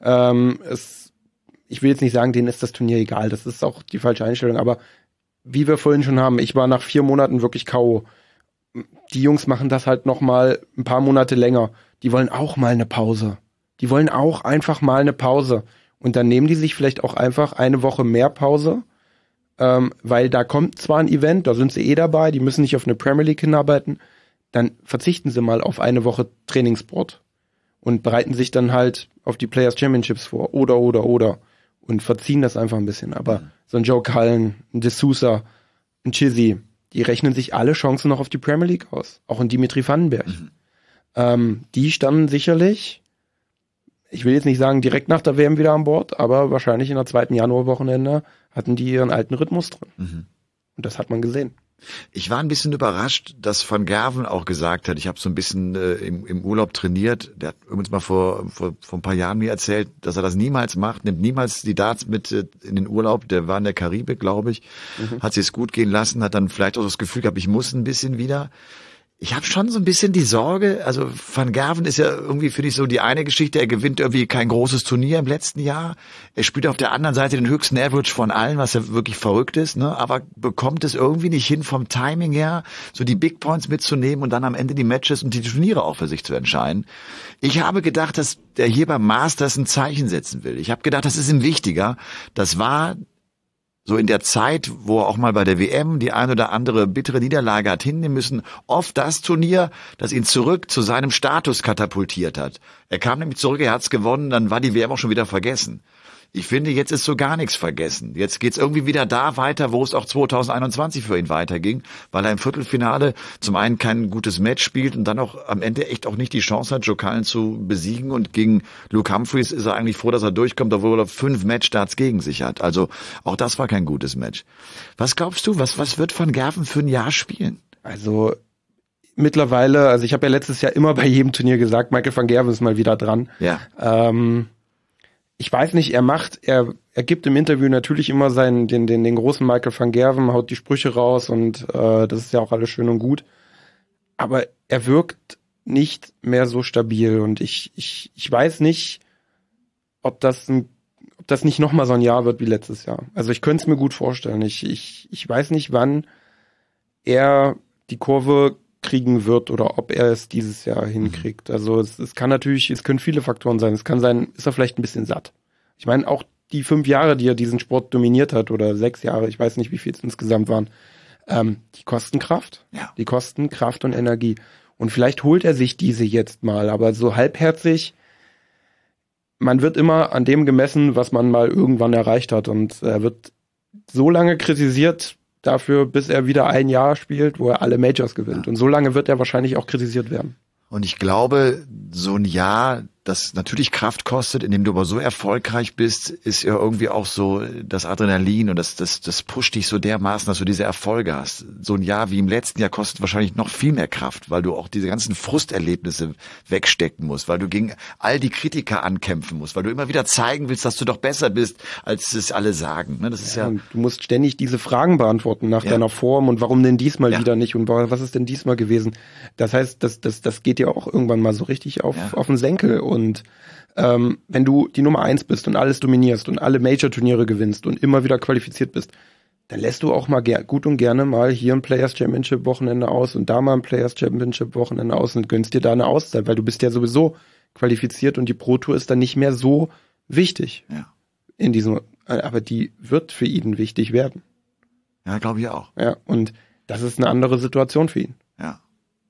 Ich will jetzt nicht sagen, denen ist das Turnier egal. Das ist auch die falsche Einstellung. Aber wie wir vorhin schon haben, ich war nach 4 Monaten wirklich K.O. Die Jungs machen das halt noch mal ein paar Monate länger. Die wollen auch mal eine Pause. Die wollen auch einfach mal eine Pause. Und dann nehmen die sich vielleicht auch einfach eine Woche mehr Pause, weil da kommt zwar ein Event, da sind sie dabei, die müssen nicht auf eine Premier League hinarbeiten. Dann verzichten sie mal auf eine Woche Trainingsboard und bereiten sich dann halt auf die Players Championships vor oder und verziehen das einfach ein bisschen. Aber so ein Joe Cullen, ein De Sousa, ein Chizzy, die rechnen sich alle Chancen noch auf die Premier League aus. Auch ein Dimitri Vandenberg. Die standen sicherlich, ich will jetzt nicht sagen direkt nach der WM wieder an Bord, aber wahrscheinlich in der 2. Januarwochenende hatten die ihren alten Rhythmus drin. Und das hat man gesehen. Ich war ein bisschen überrascht, dass Van Gerwen auch gesagt hat, ich habe so ein bisschen im Urlaub trainiert. Der hat übrigens mal vor ein paar Jahren mir erzählt, dass er das niemals macht, nimmt niemals die Darts mit in den Urlaub. Der war in der Karibik, glaube ich, hat sich es gut gehen lassen, hat dann vielleicht auch das Gefühl gehabt, ich muss ein bisschen wieder. Ich habe schon so ein bisschen die Sorge, also Van Gerwen ist ja irgendwie, finde ich, so die eine Geschichte, er gewinnt irgendwie kein großes Turnier im letzten Jahr. Er spielt auf der anderen Seite den höchsten Average von allen, was ja wirklich verrückt ist, ne? Aber bekommt es irgendwie nicht hin, vom Timing her, so die Big Points mitzunehmen und dann am Ende die Matches und die Turniere auch für sich zu entscheiden. Ich habe gedacht, dass der hier beim Masters ein Zeichen setzen will. Ich habe gedacht, das ist ihm wichtiger. Das war so in der Zeit, wo er auch mal bei der WM die ein oder andere bittere Niederlage hat hinnehmen müssen, oft das Turnier, das ihn zurück zu seinem Status katapultiert hat. Er kam nämlich zurück, er hat's gewonnen, dann war die WM auch schon wieder vergessen. Ich finde, jetzt ist so gar nichts vergessen. Jetzt geht's irgendwie wieder da weiter, wo es auch 2021 für ihn weiterging, weil er im Viertelfinale zum einen kein gutes Match spielt und dann auch am Ende echt auch nicht die Chance hat, Joe Cullen zu besiegen. Und gegen Luke Humphries ist er eigentlich froh, dass er durchkommt, obwohl er 5 Matchstarts gegen sich hat. Also auch das war kein gutes Match. Was glaubst du, was wird Van Gerwen für ein Jahr spielen? Also mittlerweile, also ich habe ja letztes Jahr immer bei jedem Turnier gesagt, Michael van Gerwen ist mal wieder dran. Ja. Ich weiß nicht, er gibt im Interview natürlich immer den großen Michael van Gerwen, haut die Sprüche raus und das ist ja auch alles schön und gut. Aber er wirkt nicht mehr so stabil und ich weiß nicht, ob das nicht nochmal so ein Jahr wird wie letztes Jahr. Also ich könnte es mir gut vorstellen. Ich weiß nicht, wann er die Kurve hinkriegen wird oder ob er es dieses Jahr hinkriegt. Also es können viele Faktoren sein. Es kann sein, ist er vielleicht ein bisschen satt. Ich meine, auch die 5 Jahre, die er diesen Sport dominiert hat, oder 6 Jahre, ich weiß nicht, wie viel es insgesamt waren, die kosten Kraft. Ja. Die kosten Kraft und Energie. Und vielleicht holt er sich diese jetzt mal, aber so halbherzig, man wird immer an dem gemessen, was man mal irgendwann erreicht hat. Und er wird so lange kritisiert dafür, bis er wieder ein Jahr spielt, wo er alle Majors gewinnt. Und so lange wird er wahrscheinlich auch kritisiert werden. Und ich glaube, so ein Jahr, das natürlich Kraft kostet, indem du aber so erfolgreich bist, ist ja irgendwie auch so das Adrenalin und das pusht dich so dermaßen, dass du diese Erfolge hast. So ein Jahr wie im letzten Jahr kostet wahrscheinlich noch viel mehr Kraft, weil du auch diese ganzen Frusterlebnisse wegstecken musst, weil du gegen all die Kritiker ankämpfen musst, weil du immer wieder zeigen willst, dass du doch besser bist, als es alle sagen. Das ist ja, du musst ständig diese Fragen beantworten nach deiner Form und warum denn diesmal wieder nicht und was ist denn diesmal gewesen. Das heißt, das geht dir auch irgendwann mal so richtig auf den Senkel. Und wenn du die Nummer 1 bist und alles dominierst und alle Major-Turniere gewinnst und immer wieder qualifiziert bist, dann lässt du auch mal gut und gerne mal hier ein Players Championship Wochenende aus und da mal ein Players Championship Wochenende aus und gönnst dir da eine Auszeit, weil du bist ja sowieso qualifiziert und die Pro Tour ist dann nicht mehr so wichtig in diesem, aber die wird für ihn wichtig werden. Ja, glaube ich auch. Ja, und das ist eine andere Situation für ihn. Ja.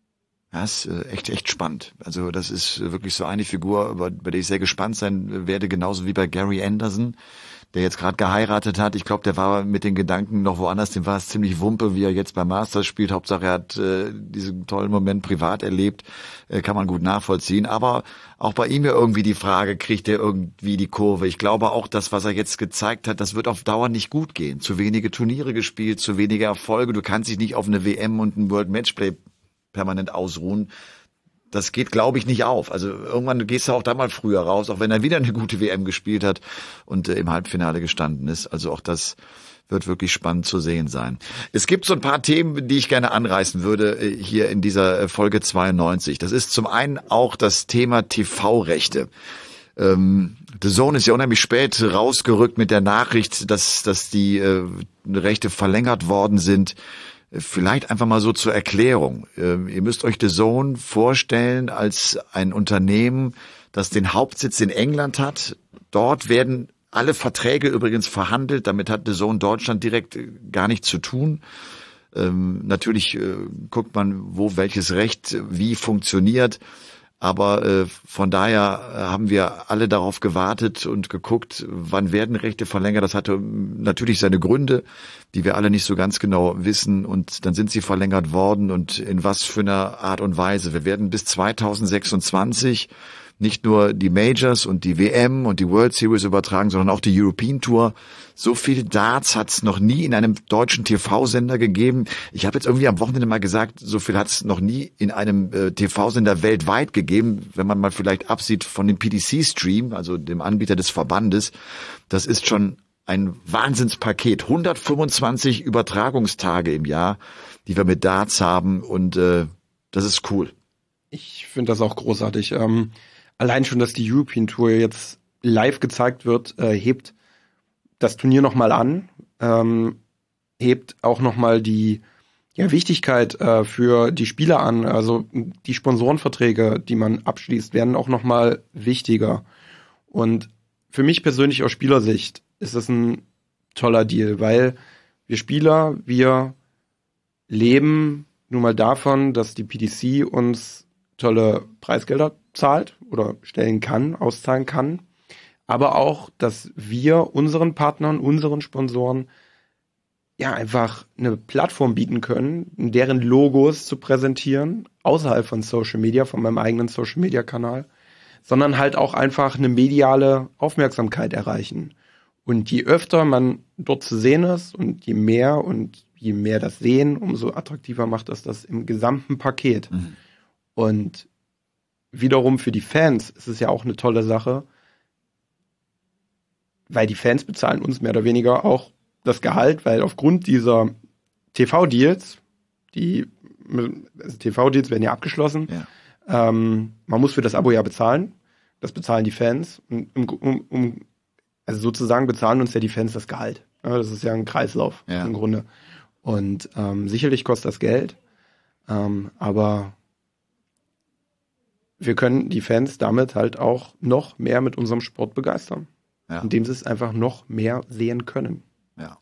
Ja, ist echt spannend. Also das ist wirklich so eine Figur, bei der ich sehr gespannt sein werde, genauso wie bei Gary Anderson, der jetzt gerade geheiratet hat. Ich glaube, der war mit den Gedanken noch woanders, dem war es ziemlich Wumpe, wie er jetzt beim Masters spielt. Hauptsache, er hat diesen tollen Moment privat erlebt, kann man gut nachvollziehen. Aber auch bei ihm ja irgendwie die Frage, kriegt er irgendwie die Kurve? Ich glaube auch, das, was er jetzt gezeigt hat, das wird auf Dauer nicht gut gehen. Zu wenige Turniere gespielt, zu wenige Erfolge. Du kannst dich nicht auf eine WM und ein World Matchplay permanent ausruhen. Das geht, glaube ich, nicht auf. Also irgendwann gehst du auch da mal früher raus, auch wenn er wieder eine gute WM gespielt hat und im Halbfinale gestanden ist. Also auch das wird wirklich spannend zu sehen sein. Es gibt so ein paar Themen, die ich gerne anreißen würde hier in dieser Folge 92. Das ist zum einen auch das Thema TV-Rechte. The Zone ist ja unheimlich spät rausgerückt mit der Nachricht, dass die Rechte verlängert worden sind. Vielleicht einfach mal so zur Erklärung. Ihr müsst euch The Zone vorstellen als ein Unternehmen, das den Hauptsitz in England hat. Dort werden alle Verträge übrigens verhandelt. Damit hat The Zone Deutschland direkt gar nichts zu tun. Natürlich guckt man, wo welches Recht wie funktioniert. Aber von daher haben wir alle darauf gewartet und geguckt, wann werden Rechte verlängert. Das hatte natürlich seine Gründe, die wir alle nicht so ganz genau wissen. Und dann sind sie verlängert worden und in was für einer Art und Weise. Wir werden bis 2026 nicht nur die Majors und die WM und die World Series übertragen, sondern auch die European Tour. So viel Darts hat es noch nie in einem deutschen TV-Sender gegeben. Ich habe jetzt irgendwie am Wochenende mal gesagt, so viel hat es noch nie in einem TV-Sender weltweit gegeben, wenn man mal vielleicht absieht von dem PDC-Stream, also dem Anbieter des Verbandes. Das ist schon ein Wahnsinnspaket. 125 Übertragungstage im Jahr, die wir mit Darts haben und das ist cool. Ich finde das auch großartig. Allein schon, dass die European Tour jetzt live gezeigt wird, hebt das Turnier nochmal an, hebt auch nochmal die Wichtigkeit für die Spieler an. Also die Sponsorenverträge, die man abschließt, werden auch nochmal wichtiger. Und für mich persönlich aus Spielersicht ist das ein toller Deal, weil wir Spieler, wir leben nun mal davon, dass die PDC uns tolle Preisgelder zahlt oder auszahlen kann, aber auch, dass wir unseren Partnern, unseren Sponsoren einfach eine Plattform bieten können, deren Logos zu präsentieren, außerhalb von Social Media, von meinem eigenen Social Media Kanal, sondern halt auch einfach eine mediale Aufmerksamkeit erreichen. Und je öfter man dort zu sehen ist und je mehr das Sehen, umso attraktiver macht das im gesamten Paket. Mhm. Und wiederum für die Fans ist es ja auch eine tolle Sache, weil die Fans bezahlen uns mehr oder weniger auch das Gehalt, weil aufgrund dieser TV-Deals, TV-Deals werden ja abgeschlossen, man muss für das Abo ja bezahlen, das bezahlen die Fans, also sozusagen bezahlen uns ja die Fans das Gehalt. Ja, das ist ja ein Kreislauf im Grunde. Und sicherlich kostet das Geld. Aber wir können die Fans damit halt auch noch mehr mit unserem Sport begeistern. Ja. Indem sie es einfach noch mehr sehen können. Ja.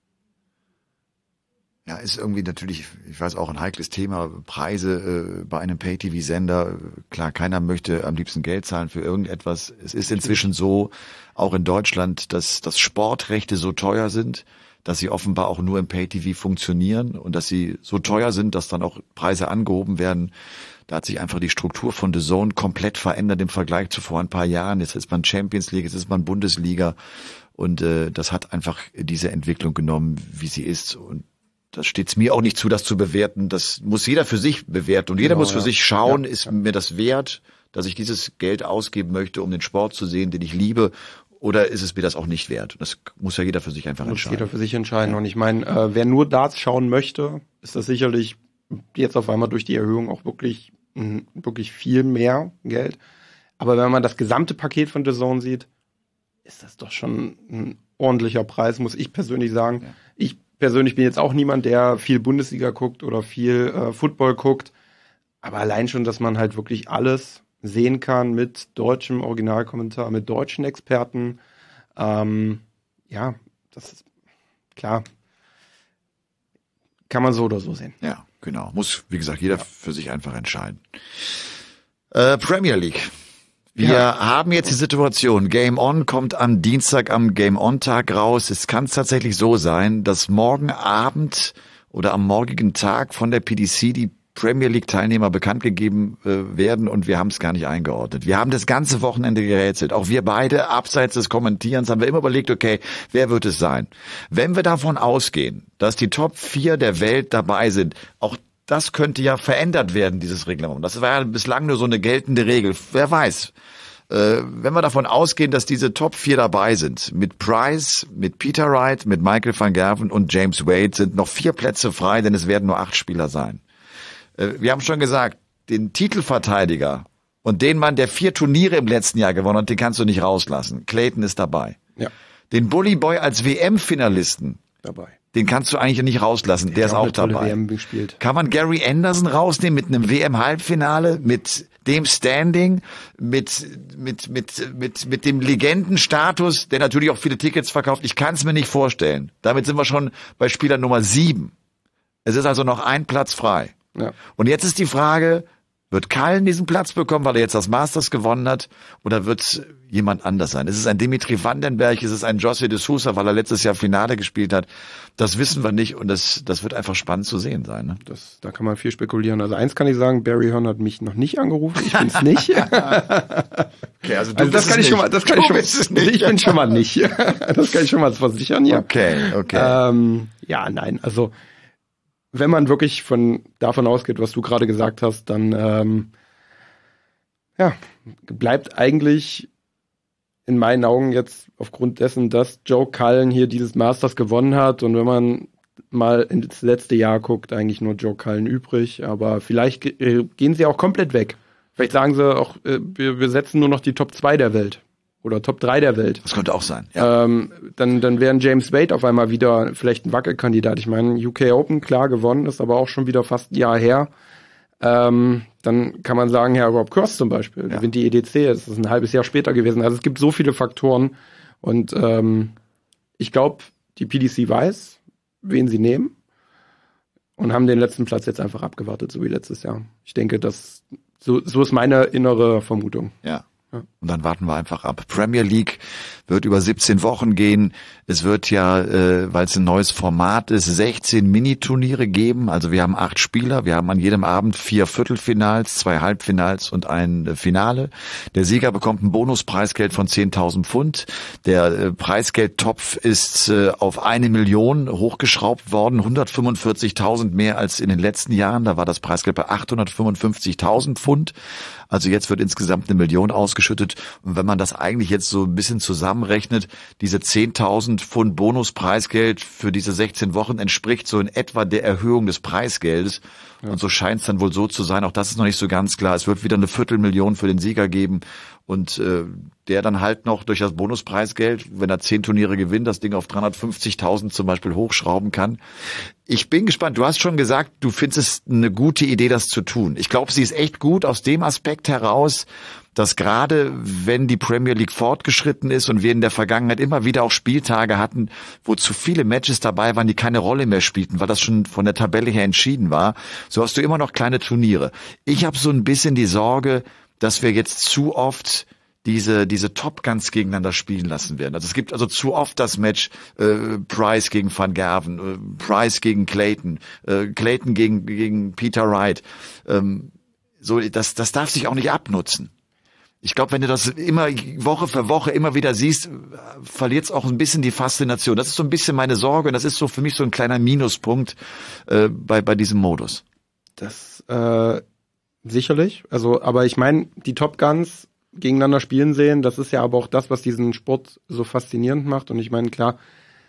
Ja, ist irgendwie natürlich, ich weiß auch, ein heikles Thema, Preise bei einem Pay-TV-Sender. Klar, keiner möchte am liebsten Geld zahlen für irgendetwas. Es ist inzwischen so, auch in Deutschland, dass Sportrechte so teuer sind, dass sie offenbar auch nur im Pay-TV funktionieren und dass sie so teuer sind, dass dann auch Preise angehoben werden. Da hat sich einfach die Struktur von DAZN komplett verändert im Vergleich zu vor ein paar Jahren. Jetzt ist man Champions League, jetzt ist man Bundesliga und das hat einfach diese Entwicklung genommen, wie sie ist. Und das steht es mir auch nicht zu, das zu bewerten. Das muss jeder für sich bewerten und jeder muss für sich schauen, ist mir das wert, dass ich dieses Geld ausgeben möchte, um den Sport zu sehen, den ich liebe, oder ist es mir das auch nicht wert? Das muss ja jeder für sich einfach entscheiden. Muss jeder für sich entscheiden. Ja. Und ich meine, wer nur Darts schauen möchte, ist das sicherlich jetzt auf einmal durch die Erhöhung auch wirklich viel mehr Geld. Aber wenn man das gesamte Paket von DAZN sieht, ist das doch schon ein ordentlicher Preis, muss ich persönlich sagen. Ja. Ich persönlich bin jetzt auch niemand, der viel Bundesliga guckt oder viel Football guckt. Aber allein schon, dass man halt wirklich alles sehen kann mit deutschem Originalkommentar, mit deutschen Experten. Ja, das ist klar. Kann man so oder so sehen. Ja, genau. Muss, wie gesagt, jeder für sich einfach entscheiden. Premier League. Wir haben jetzt die Situation, Game On kommt am Dienstag am Game On-Tag raus. Es kann tatsächlich so sein, dass morgen Abend oder am morgigen Tag von der PDC die Premier League-Teilnehmer bekannt gegeben werden und wir haben es gar nicht eingeordnet. Wir haben das ganze Wochenende gerätselt. Auch wir beide, abseits des Kommentierens, haben wir immer überlegt, okay, wer wird es sein? Wenn wir davon ausgehen, dass die Top 4 der Welt dabei sind, auch das könnte ja verändert werden, dieses Reglement. Das war ja bislang nur so eine geltende Regel. Wer weiß. Wenn wir davon ausgehen, dass diese Top 4 dabei sind, mit Price, mit Peter Wright, mit Michael van Gerwen und James Wade, sind noch 4 Plätze frei, denn es werden nur 8 Spieler sein. Wir haben schon gesagt, den Titelverteidiger und den Mann, der 4 Turniere im letzten Jahr gewonnen hat, den kannst du nicht rauslassen. Clayton ist dabei. Ja. Den Bully Boy als WM-Finalisten dabei. Den kannst du eigentlich nicht rauslassen. Der ist auch dabei. WM gespielt. Kann man Gary Anderson rausnehmen mit einem WM-Halbfinale, mit dem Standing, mit dem Legendenstatus, der natürlich auch viele Tickets verkauft? Ich kann es mir nicht vorstellen. Damit sind wir schon bei Spieler Nummer 7. Es ist also noch ein Platz frei. Ja. Und jetzt ist die Frage, wird Cullen diesen Platz bekommen, weil er jetzt das Masters gewonnen hat, oder wird es jemand anders sein? Ist es ein Dimitri Vandenberg, ist es ein José de Sousa, weil er letztes Jahr Finale gespielt hat? Das wissen wir nicht und das wird einfach spannend zu sehen sein. Ne? Da kann man viel spekulieren. Also eins kann ich sagen, Barry Hearn hat mich noch nicht angerufen, ich bin's nicht. Okay, also das kann ich schon mal, ich bin schon mal nicht. Das kann ich schon mal versichern, ja. Okay. Ja, nein, also wenn man wirklich davon ausgeht, was du gerade gesagt hast, dann bleibt eigentlich in meinen Augen jetzt aufgrund dessen, dass Joe Cullen hier dieses Masters gewonnen hat und wenn man mal ins letzte Jahr guckt, eigentlich nur Joe Cullen übrig, aber vielleicht gehen sie auch komplett weg. Vielleicht sagen sie auch, wir setzen nur noch die Top 2 der Welt. Oder Top 3 der Welt. Das könnte auch sein. Ja. Dann wären James Wade auf einmal wieder vielleicht ein Wackelkandidat. Ich meine, UK Open, klar gewonnen, ist aber auch schon wieder fast ein Jahr her. Dann kann man sagen, Herr Rob Cross zum Beispiel, gewinnt die EDC, das ist ein halbes Jahr später gewesen. Also es gibt so viele Faktoren und ich glaube, die PDC weiß, wen sie nehmen und haben den letzten Platz jetzt einfach abgewartet, so wie letztes Jahr. Ich denke, so ist meine innere Vermutung. Ja. Und dann warten wir einfach ab. Premier League wird über 17 Wochen gehen. Es wird ja, weil es ein neues Format ist, 16 Mini-Turniere geben. Also wir haben 8 Spieler. Wir haben an jedem Abend 4 Viertelfinals, 2 Halbfinals und ein Finale. Der Sieger bekommt ein Bonuspreisgeld von 10.000 Pfund. Der Preisgeldtopf ist auf 1 Million hochgeschraubt worden. 145.000 mehr als in den letzten Jahren. Da war das Preisgeld bei 855.000 Pfund. Also jetzt wird insgesamt 1 Million ausgeschüttet. Und wenn man das eigentlich jetzt so ein bisschen zusammenrechnet, diese 10.000 Pfund Bonuspreisgeld für diese 16 Wochen entspricht so in etwa der Erhöhung des Preisgeldes. Ja. Und so scheint es dann wohl so zu sein. Auch das ist noch nicht so ganz klar. Es wird wieder 250.000 für den Sieger geben. Und der dann halt noch durch das Bonuspreisgeld, wenn er 10 Turniere gewinnt, das Ding auf 350.000 zum Beispiel hochschrauben kann. Ich bin gespannt. Du hast schon gesagt, du findest es eine gute Idee, das zu tun. Ich glaube, sie ist echt gut aus dem Aspekt heraus, dass gerade wenn die Premier League fortgeschritten ist und wir in der Vergangenheit immer wieder auch Spieltage hatten, wo zu viele Matches dabei waren, die keine Rolle mehr spielten, weil das schon von der Tabelle her entschieden war, so hast du immer noch kleine Turniere. Ich habe so ein bisschen die Sorge, dass wir jetzt zu oft diese Top Guns gegeneinander spielen lassen werden. Also es gibt also zu oft das Match Price gegen Van Gerwen, Price gegen Clayton, Clayton gegen Peter Wright. So das darf sich auch nicht abnutzen. Ich glaube, wenn du das immer Woche für Woche immer wieder siehst, verliert es auch ein bisschen die Faszination. Das ist so ein bisschen meine Sorge und das ist so für mich so ein kleiner Minuspunkt bei diesem Modus. Das sicherlich. Also, aber ich meine, die Top Guns gegeneinander spielen sehen, das ist ja aber auch das, was diesen Sport so faszinierend macht. Und ich meine, klar,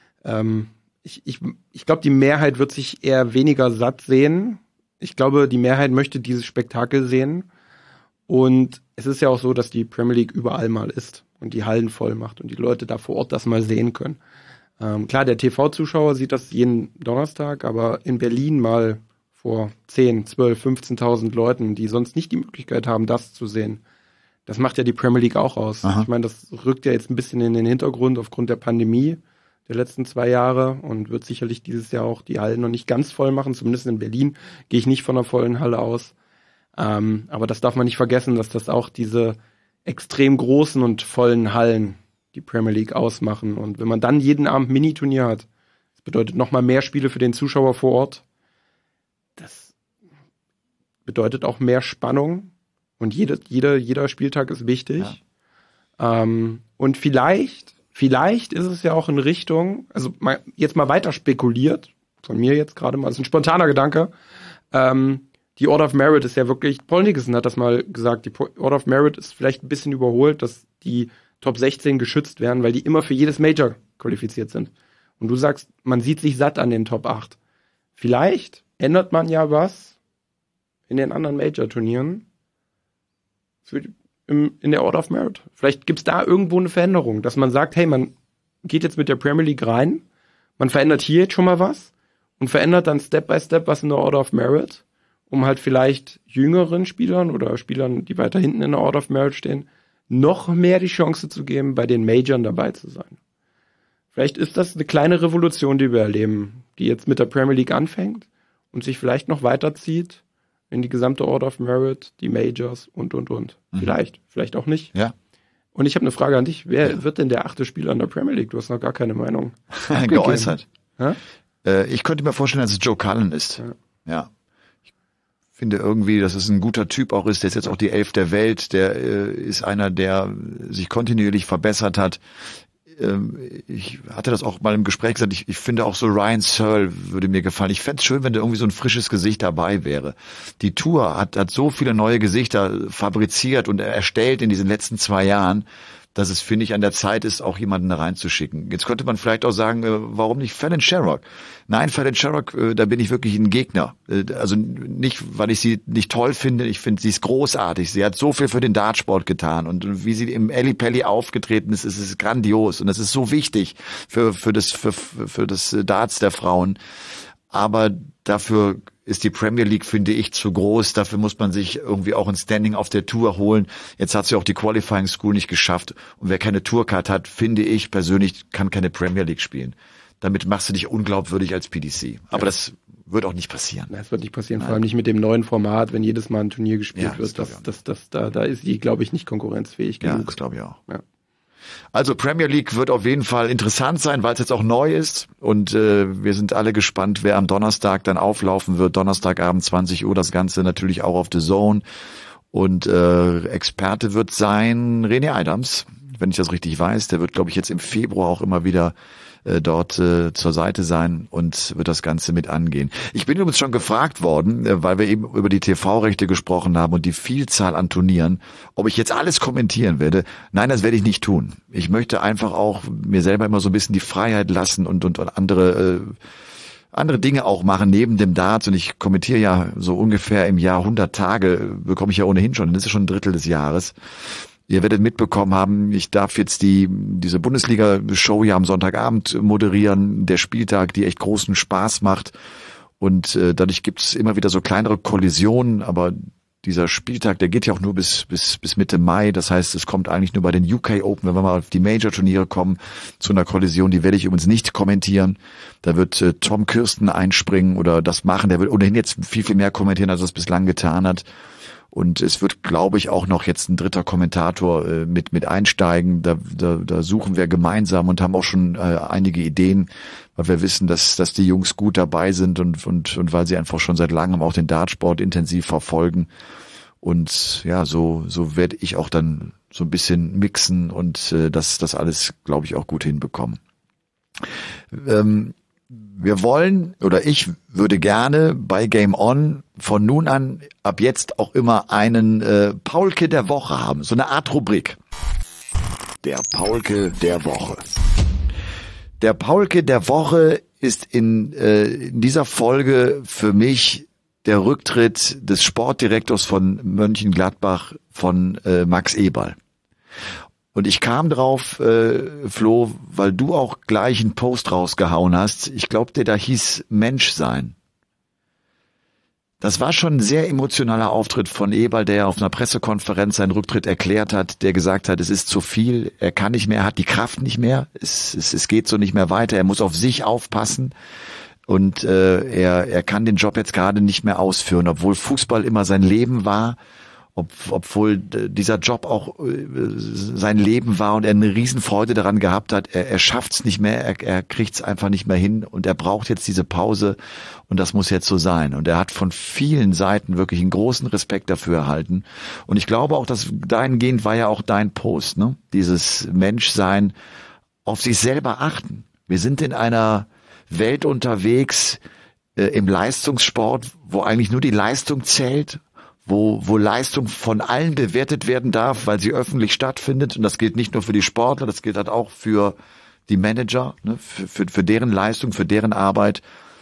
ich glaube, die Mehrheit wird sich eher weniger satt sehen. Ich glaube, die Mehrheit möchte dieses Spektakel sehen. Und es ist ja auch so, dass die Premier League überall mal ist und die Hallen voll macht und die Leute da vor Ort das mal sehen können. Klar, der TV-Zuschauer sieht das jeden Donnerstag, aber in Berlin mal vor 10, 12, 15.000 Leuten, die sonst nicht die Möglichkeit haben, das zu sehen. Das macht ja die Premier League auch aus. Aha. Ich meine, das rückt ja jetzt ein bisschen in den Hintergrund aufgrund der Pandemie der letzten 2 Jahre und wird sicherlich dieses Jahr auch die Hallen noch nicht ganz voll machen. Zumindest in Berlin gehe ich nicht von einer vollen Halle aus. Aber das darf man nicht vergessen, dass das auch diese extrem großen und vollen Hallen die Premier League ausmachen. Und wenn man dann jeden Abend Mini-Turnier hat, das bedeutet nochmal mehr Spiele für den Zuschauer vor Ort. Das bedeutet auch mehr Spannung. Und jeder Spieltag ist wichtig. Ja. Und vielleicht ist es ja auch in Richtung, also jetzt mal weiter spekuliert, von mir jetzt gerade mal, das ist ein spontaner Gedanke, die Order of Merit ist ja wirklich, Paul Nicholson hat das mal gesagt, die Order of Merit ist vielleicht ein bisschen überholt, dass die Top 16 geschützt werden, weil die immer für jedes Major qualifiziert sind. Und du sagst, man sieht sich satt an den Top 8. Vielleicht ändert man ja was in den anderen Major-Turnieren in der Order of Merit. Vielleicht gibt's da irgendwo eine Veränderung, dass man sagt, hey, man geht jetzt mit der Premier League rein, man verändert hier jetzt schon mal was und verändert dann Step by Step was in der Order of Merit, um halt vielleicht jüngeren Spielern oder Spielern, die weiter hinten in der Order of Merit stehen, noch mehr die Chance zu geben, bei den Majoren dabei zu sein. Vielleicht ist das eine kleine Revolution, die wir erleben, die jetzt mit der Premier League anfängt und sich vielleicht noch weiterzieht in die gesamte Order of Merit, die Majors und. Mhm. Vielleicht auch nicht. Ja. Und ich habe eine Frage an dich. Wer wird denn der 8. Spieler in der Premier League? Du hast noch gar keine Meinung geäußert. Ich könnte mir vorstellen, dass es Joe Cullen ist. Ja. Ich finde irgendwie, dass es ein guter Typ auch ist. Der ist jetzt auch die 11 der Welt. Der ist einer, der sich kontinuierlich verbessert hat. Ich hatte das auch mal im Gespräch gesagt, ich finde auch so Ryan Searle würde mir gefallen. Ich fände es schön, wenn da irgendwie so ein frisches Gesicht dabei wäre. Die Tour hat so viele neue Gesichter fabriziert und erstellt in diesen letzten 2 Jahren, dass es, finde ich, an der Zeit ist, auch jemanden da reinzuschicken. Jetzt könnte man vielleicht auch sagen, warum nicht Fallon Sherrock? Nein, Fallon Sherrock, da bin ich wirklich ein Gegner. Also nicht, weil ich sie nicht toll finde, ich finde, sie ist großartig. Sie hat so viel für den Dartsport getan und wie sie im Ellipelli aufgetreten ist, ist es grandios und es ist so wichtig für das Darts der Frauen. Aber dafür ist die Premier League, finde ich, zu groß. Dafür muss man sich irgendwie auch ein Standing auf der Tour holen. Jetzt hat sie auch die Qualifying School nicht geschafft. Und wer keine Tourcard hat, finde ich persönlich, kann keine Premier League spielen. Damit machst du dich unglaubwürdig als PDC. Aber das wird auch nicht passieren. Das wird nicht passieren, vor allem nicht mit dem neuen Format, wenn jedes Mal ein Turnier gespielt wird. Da ist die, glaube ich, nicht konkurrenzfähig genug. Ja, das glaube ich auch. Ja. Also Premier League wird auf jeden Fall interessant sein, weil es jetzt auch neu ist und wir sind alle gespannt, wer am Donnerstag dann auflaufen wird. Donnerstagabend 20 Uhr, das Ganze natürlich auch auf The Zone und Experte wird sein René Adams, wenn ich das richtig weiß. Der wird, glaube ich, jetzt im Februar auch immer wieder dort zur Seite sein und wird das Ganze mit angehen. Ich bin übrigens schon gefragt worden, weil wir eben über die TV-Rechte gesprochen haben und die Vielzahl an Turnieren, ob ich jetzt alles kommentieren werde. Nein, das werde ich nicht tun. Ich möchte einfach auch mir selber immer so ein bisschen die Freiheit lassen und andere Dinge auch machen neben dem Darts und ich kommentiere ja so ungefähr im Jahr 100 Tage, bekomme ich ja ohnehin schon, das ist schon ein Drittel des Jahres. Ihr werdet mitbekommen haben, ich darf jetzt diese Bundesliga-Show hier am Sonntagabend moderieren, der Spieltag, die echt großen Spaß macht. Und dadurch gibt's immer wieder so kleinere Kollisionen, aber dieser Spieltag, der geht ja auch nur bis Mitte Mai. Das heißt, es kommt eigentlich nur bei den UK Open, wenn wir mal auf die Major-Turniere kommen, zu einer Kollision. Die werde ich übrigens nicht kommentieren. Da wird Tom Kirsten einspringen oder das machen. Der wird ohnehin jetzt viel, viel mehr kommentieren, als er es bislang getan hat. Und es wird, glaube ich, auch noch jetzt ein dritter Kommentator mit einsteigen. Da suchen wir gemeinsam und haben auch schon einige Ideen, weil wir wissen, dass die Jungs gut dabei sind und weil sie einfach schon seit langem auch den Dartsport intensiv verfolgen. Und ja, so werde ich auch dann so ein bisschen mixen und das alles, glaube ich, auch gut hinbekommen. Wir wollen, oder ich würde gerne bei Game On von nun an ab jetzt auch immer einen Paulke der Woche haben, so eine Art Rubrik. Der Paulke der Woche. Der Paulke der Woche ist in dieser Folge für mich der Rücktritt des Sportdirektors von Mönchengladbach, von Max Eberl. Und ich kam drauf, Flo, weil du auch gleich einen Post rausgehauen hast. Ich glaube, der da hieß Mensch sein. Das war schon ein sehr emotionaler Auftritt von Eberl, der auf einer Pressekonferenz seinen Rücktritt erklärt hat, der gesagt hat, es ist zu viel, er kann nicht mehr, er hat die Kraft nicht mehr, es geht so nicht mehr weiter, er muss auf sich aufpassen und er kann den Job jetzt gerade nicht mehr ausführen, obwohl Fußball immer sein Leben war. Obwohl dieser Job auch sein Leben war und er eine Riesenfreude daran gehabt hat, er schafft's nicht mehr, er kriegt's einfach nicht mehr hin und er braucht jetzt diese Pause und das muss jetzt so sein. Und er hat von vielen Seiten wirklich einen großen Respekt dafür erhalten. Und ich glaube auch, dass dahingehend war ja auch dein Post, ne? Dieses Menschsein, auf sich selber achten. Wir sind in einer Welt unterwegs, im Leistungssport, wo eigentlich nur die Leistung zählt, wo Leistung von allen bewertet werden darf, weil sie öffentlich stattfindet. Und das gilt nicht nur für die Sportler, das gilt halt auch für die Manager, ne, für deren Leistung, für deren Arbeit.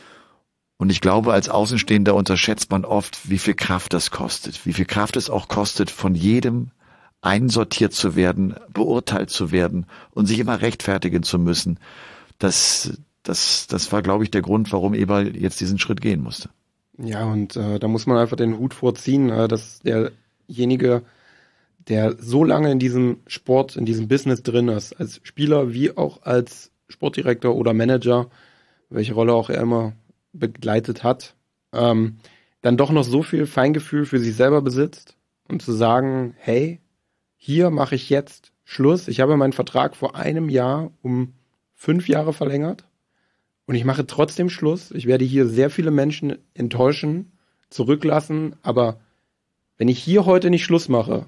Und ich glaube, als Außenstehender unterschätzt man oft, wie viel Kraft das kostet, wie viel Kraft es auch kostet, von jedem einsortiert zu werden, beurteilt zu werden und sich immer rechtfertigen zu müssen. Das war, glaube ich, der Grund, warum Eberl jetzt diesen Schritt gehen musste. Ja, und da muss man einfach den Hut vorziehen, dass derjenige, der so lange in diesem Sport, in diesem Business drin ist, als Spieler wie auch als Sportdirektor oder Manager, welche Rolle auch er immer begleitet hat, dann doch noch so viel Feingefühl für sich selber besitzt und zu sagen, hey, hier mache ich jetzt Schluss. Ich habe meinen Vertrag vor einem Jahr um 5 Jahre verlängert. Und ich mache trotzdem Schluss. Ich werde hier sehr viele Menschen enttäuschen, zurücklassen. Aber wenn ich hier heute nicht Schluss mache,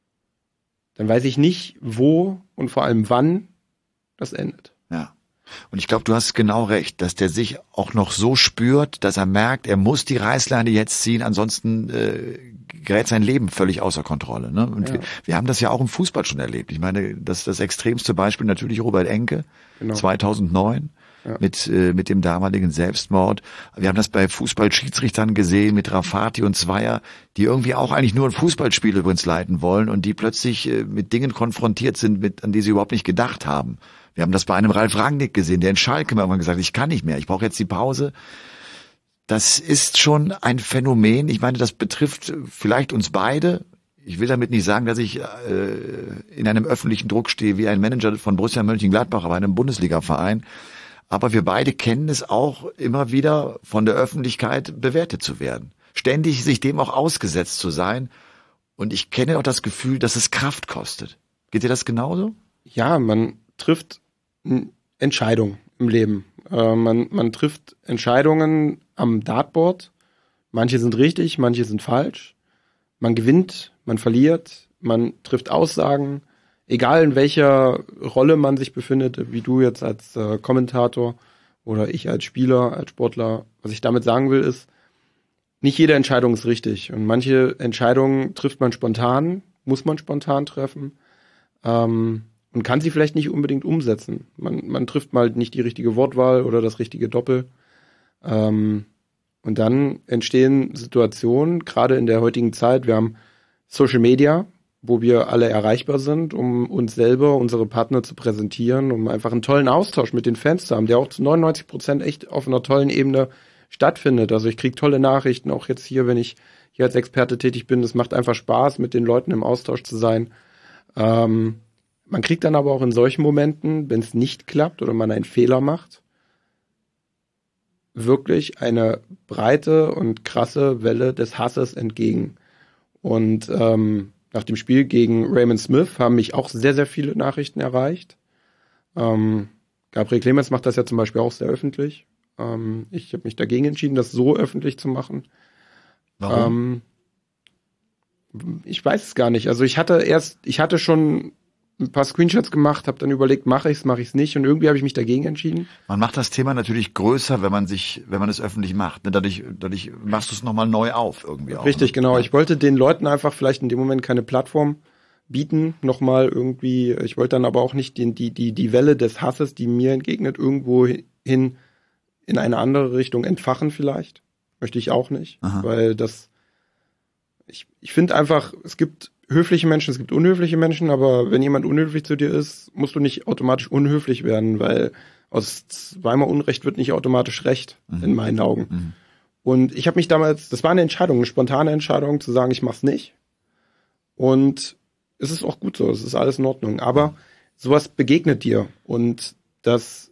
dann weiß ich nicht, wo und vor allem wann das endet. Ja. Und ich glaube, du hast genau recht, dass der sich auch noch so spürt, dass er merkt, er muss die Reißleine jetzt ziehen, ansonsten gerät sein Leben völlig außer Kontrolle. Ne? Und ja. wir haben das ja auch im Fußball schon erlebt. Ich meine, das extremste Beispiel natürlich Robert Enke, genau. 2009. Ja. Mit dem damaligen Selbstmord. Wir haben das bei Fußballschiedsrichtern gesehen, mit Rafati und Zweier, die irgendwie auch eigentlich nur ein Fußballspiel übrigens leiten wollen und die plötzlich mit Dingen konfrontiert sind, an die sie überhaupt nicht gedacht haben. Wir haben das bei einem Ralf Rangnick gesehen, der in Schalke mal irgendwann gesagt hat, ich kann nicht mehr, ich brauche jetzt die Pause. Das ist schon ein Phänomen. Ich meine, das betrifft vielleicht uns beide. Ich will damit nicht sagen, dass ich in einem öffentlichen Druck stehe wie ein Manager von Borussia Mönchengladbach, aber einem Bundesliga-Verein. Aber wir beide kennen es auch immer wieder, von der Öffentlichkeit bewertet zu werden. Ständig sich dem auch ausgesetzt zu sein. Und ich kenne auch das Gefühl, dass es Kraft kostet. Geht dir das genauso? Ja, man trifft Entscheidungen im Leben. Man trifft Entscheidungen am Dartboard. Manche sind richtig, manche sind falsch. Man gewinnt, man verliert, man trifft Aussagen. Egal in welcher Rolle man sich befindet, wie du jetzt als Kommentator oder ich als Spieler, als Sportler, was ich damit sagen will, ist, nicht jede Entscheidung ist richtig. Und manche Entscheidungen trifft man spontan, muss man spontan treffen und kann sie vielleicht nicht unbedingt umsetzen. Man trifft mal nicht die richtige Wortwahl oder das richtige Doppel. Und dann entstehen Situationen, gerade in der heutigen Zeit, wir haben Social Media, wo wir alle erreichbar sind, um uns selber, unsere Partner zu präsentieren, um einfach einen tollen Austausch mit den Fans zu haben, der auch zu 99% echt auf einer tollen Ebene stattfindet. Also ich kriege tolle Nachrichten, auch jetzt hier, wenn ich hier als Experte tätig bin. Es macht einfach Spaß, mit den Leuten im Austausch zu sein. Man kriegt dann aber auch in solchen Momenten, wenn es nicht klappt oder man einen Fehler macht, wirklich eine breite und krasse Welle des Hasses entgegen. Und nach dem Spiel gegen Raymond Smith haben mich auch sehr, sehr viele Nachrichten erreicht. Gabriel Clemens macht das ja zum Beispiel auch sehr öffentlich. Ich habe mich dagegen entschieden, das so öffentlich zu machen. Warum? Ich weiß es gar nicht. Also ich hatte schon ein paar Screenshots gemacht, habe dann überlegt, mache ich es nicht, und irgendwie habe ich mich dagegen entschieden. Man macht das Thema natürlich größer, wenn man es öffentlich macht. Dadurch machst du es nochmal neu auf irgendwie auch. Richtig, ne? genau. Ja. Ich wollte den Leuten einfach vielleicht in dem Moment keine Plattform bieten, nochmal irgendwie. Ich wollte dann aber auch nicht die Welle des Hasses, die mir entgegnet, irgendwo hin in eine andere Richtung entfachen vielleicht. Möchte ich auch nicht. Aha. Weil ich finde einfach, es gibt höfliche Menschen, es gibt unhöfliche Menschen, aber wenn jemand unhöflich zu dir ist, musst du nicht automatisch unhöflich werden, weil aus zweimal Unrecht wird nicht automatisch Recht, in meinen Augen. Mhm. Und ich habe mich damals, das war eine Entscheidung, eine spontane Entscheidung, zu sagen, ich mach's nicht. Und es ist auch gut so, es ist alles in Ordnung. Aber sowas begegnet dir, und das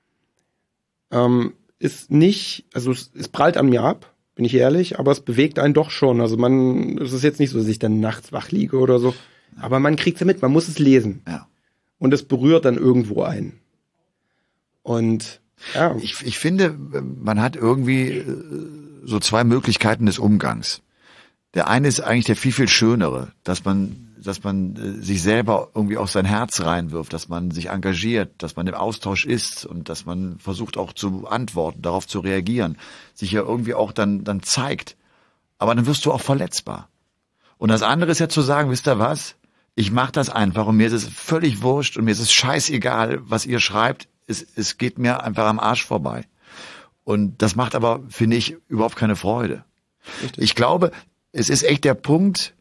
ist nicht, also es prallt an mir ab, bin ich ehrlich, aber es bewegt einen doch schon. Also es ist jetzt nicht so, dass ich dann nachts wach liege oder so, aber man kriegt's ja mit, man muss es lesen. Ja. Und es berührt dann irgendwo einen. Und ja. Ich finde, man hat irgendwie so zwei Möglichkeiten des Umgangs. Der eine ist eigentlich der viel, viel schönere, dass man sich selber irgendwie auch sein Herz reinwirft, dass man sich engagiert, dass man im Austausch ist und dass man versucht auch zu antworten, darauf zu reagieren, sich ja irgendwie auch dann zeigt. Aber dann wirst du auch verletzbar. Und das andere ist ja zu sagen, wisst ihr was? Ich mache das einfach und mir ist es völlig wurscht und mir ist es scheißegal, was ihr schreibt. Es geht mir einfach am Arsch vorbei. Und das macht aber, finde ich, überhaupt keine Freude. Richtig. Ich glaube, es ist echt der Punkt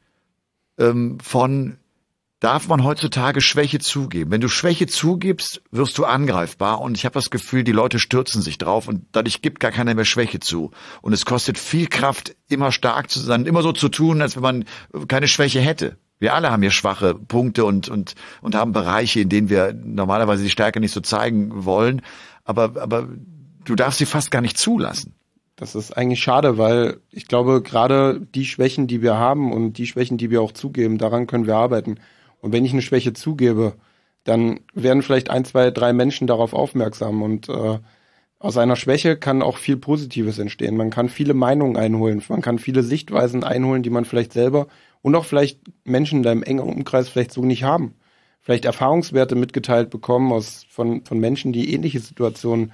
darf man heutzutage Schwäche zugeben? Wenn du Schwäche zugibst, wirst du angreifbar, und ich habe das Gefühl, die Leute stürzen sich drauf und dadurch gibt gar keiner mehr Schwäche zu. Und es kostet viel Kraft, immer stark zu sein, immer so zu tun, als wenn man keine Schwäche hätte. Wir alle haben hier schwache Punkte und haben Bereiche, in denen wir normalerweise die Stärke nicht so zeigen wollen, aber du darfst sie fast gar nicht zulassen. Das ist eigentlich schade, weil ich glaube, gerade die Schwächen, die wir haben und die Schwächen, die wir auch zugeben, daran können wir arbeiten. Und wenn ich eine Schwäche zugebe, dann werden vielleicht 1, 2, 3 Menschen darauf aufmerksam. Und aus einer Schwäche kann auch viel Positives entstehen. Man kann viele Meinungen einholen, man kann viele Sichtweisen einholen, die man vielleicht selber und auch vielleicht Menschen in deinem engeren Umkreis vielleicht so nicht haben. Vielleicht Erfahrungswerte mitgeteilt bekommen von Menschen, die ähnliche Situationen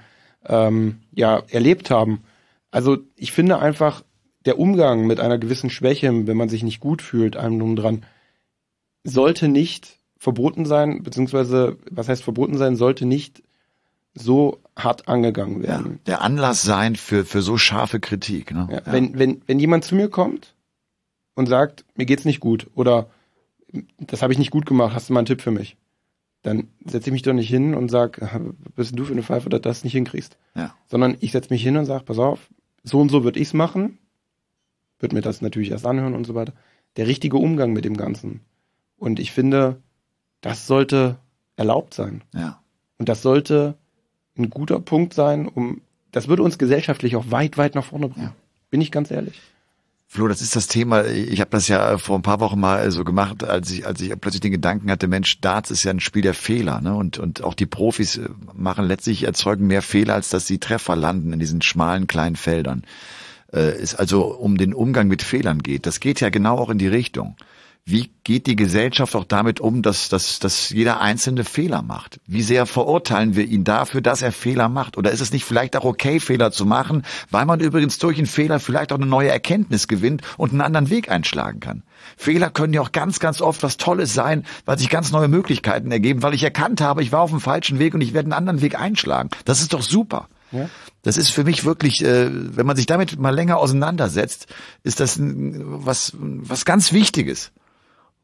erlebt haben. Also ich finde einfach, der Umgang mit einer gewissen Schwäche, wenn man sich nicht gut fühlt, einem drum dran, sollte nicht verboten sein, beziehungsweise, was heißt verboten sein, sollte nicht so hart angegangen werden. Ja, der Anlass sein für so scharfe Kritik. Ne? Ja, ja. Wenn jemand zu mir kommt und sagt, mir geht's nicht gut oder das habe ich nicht gut gemacht, hast du mal einen Tipp für mich? Dann setze ich mich doch nicht hin und sag, was bist denn du für eine Pfeife, dass du das nicht hinkriegst? Ja. Sondern ich setze mich hin und sag, pass auf, so und so würde ich's machen, würde mir das natürlich erst anhören und so weiter. Der richtige Umgang mit dem Ganzen. Und ich finde, das sollte erlaubt sein. Ja. Und das sollte ein guter Punkt sein, das würde uns gesellschaftlich auch weit, weit nach vorne bringen. Ja. Bin ich ganz ehrlich. Flo, das ist das Thema. Ich habe das ja vor ein paar Wochen mal so gemacht, als ich plötzlich den Gedanken hatte, Mensch, Darts ist ja ein Spiel der Fehler, ne? Und auch die Profis erzeugen mehr Fehler, als dass sie Treffer landen in diesen schmalen kleinen Feldern. Es also um den Umgang mit Fehlern geht. Das geht ja genau auch in die Richtung. Wie geht die Gesellschaft auch damit um, dass jeder einzelne Fehler macht? Wie sehr verurteilen wir ihn dafür, dass er Fehler macht? Oder ist es nicht vielleicht auch okay, Fehler zu machen, weil man übrigens durch einen Fehler vielleicht auch eine neue Erkenntnis gewinnt und einen anderen Weg einschlagen kann? Fehler können ja auch ganz, ganz oft was Tolles sein, weil sich ganz neue Möglichkeiten ergeben, weil ich erkannt habe, ich war auf dem falschen Weg und ich werde einen anderen Weg einschlagen. Das ist doch super. Ja. Das ist für mich wirklich, wenn man sich damit mal länger auseinandersetzt, ist das was ganz Wichtiges.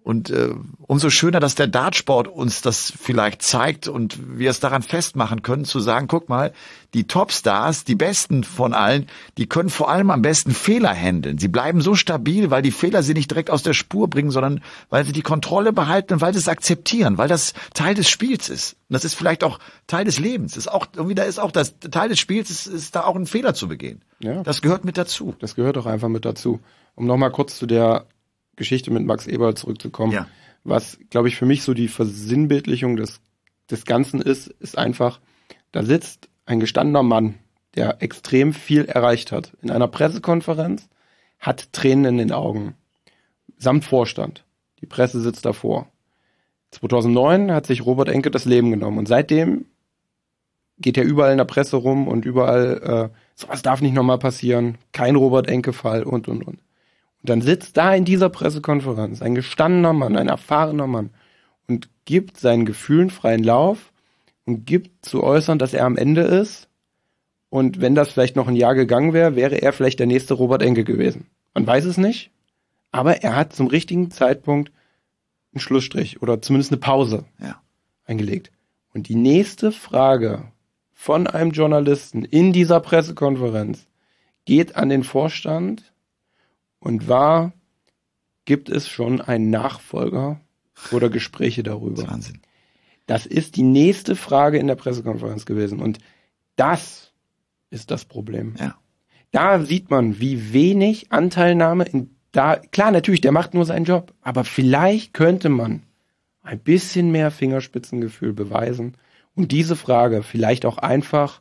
Und umso schöner, dass der Dartsport uns das vielleicht zeigt und wir es daran festmachen können, zu sagen, guck mal, die Topstars, die Besten von allen, die können vor allem am besten Fehler handeln. Sie bleiben so stabil, weil die Fehler sie nicht direkt aus der Spur bringen, sondern weil sie die Kontrolle behalten und weil sie es akzeptieren, weil das Teil des Spiels ist. Und das ist vielleicht auch Teil des Lebens. Ist auch irgendwie, da ist auch das Teil des Spiels, ist da auch ein Fehler zu begehen. Ja. Das gehört mit dazu. Das gehört auch einfach mit dazu. Um nochmal kurz zu der Geschichte mit Max Eberl zurückzukommen. Ja. Was, glaube ich, für mich so die Versinnbildlichung des Ganzen ist einfach, da sitzt ein gestandener Mann, der extrem viel erreicht hat. In einer Pressekonferenz, hat Tränen in den Augen. Samt Vorstand. Die Presse sitzt davor. 2009 hat sich Robert Enke das Leben genommen und seitdem geht er überall in der Presse rum und überall, sowas darf nicht nochmal passieren, kein Robert Enke-Fall und. Und dann sitzt da in dieser Pressekonferenz ein gestandener Mann, ein erfahrener Mann und gibt seinen Gefühlen freien Lauf und gibt zu äußern, dass er am Ende ist. Und wenn das vielleicht noch ein Jahr gegangen wäre, wäre er vielleicht der nächste Robert Enke gewesen. Man weiß es nicht, aber er hat zum richtigen Zeitpunkt einen Schlussstrich oder zumindest eine Pause eingelegt. Und die nächste Frage von einem Journalisten in dieser Pressekonferenz geht an den Vorstand und gibt es schon einen Nachfolger oder Gespräche darüber? Das ist Wahnsinn. Das ist die nächste Frage in der Pressekonferenz gewesen. Und das ist das Problem. Ja. Da sieht man, wie wenig Anteilnahme klar, natürlich, der macht nur seinen Job, aber vielleicht könnte man ein bisschen mehr Fingerspitzengefühl beweisen und diese Frage vielleicht auch einfach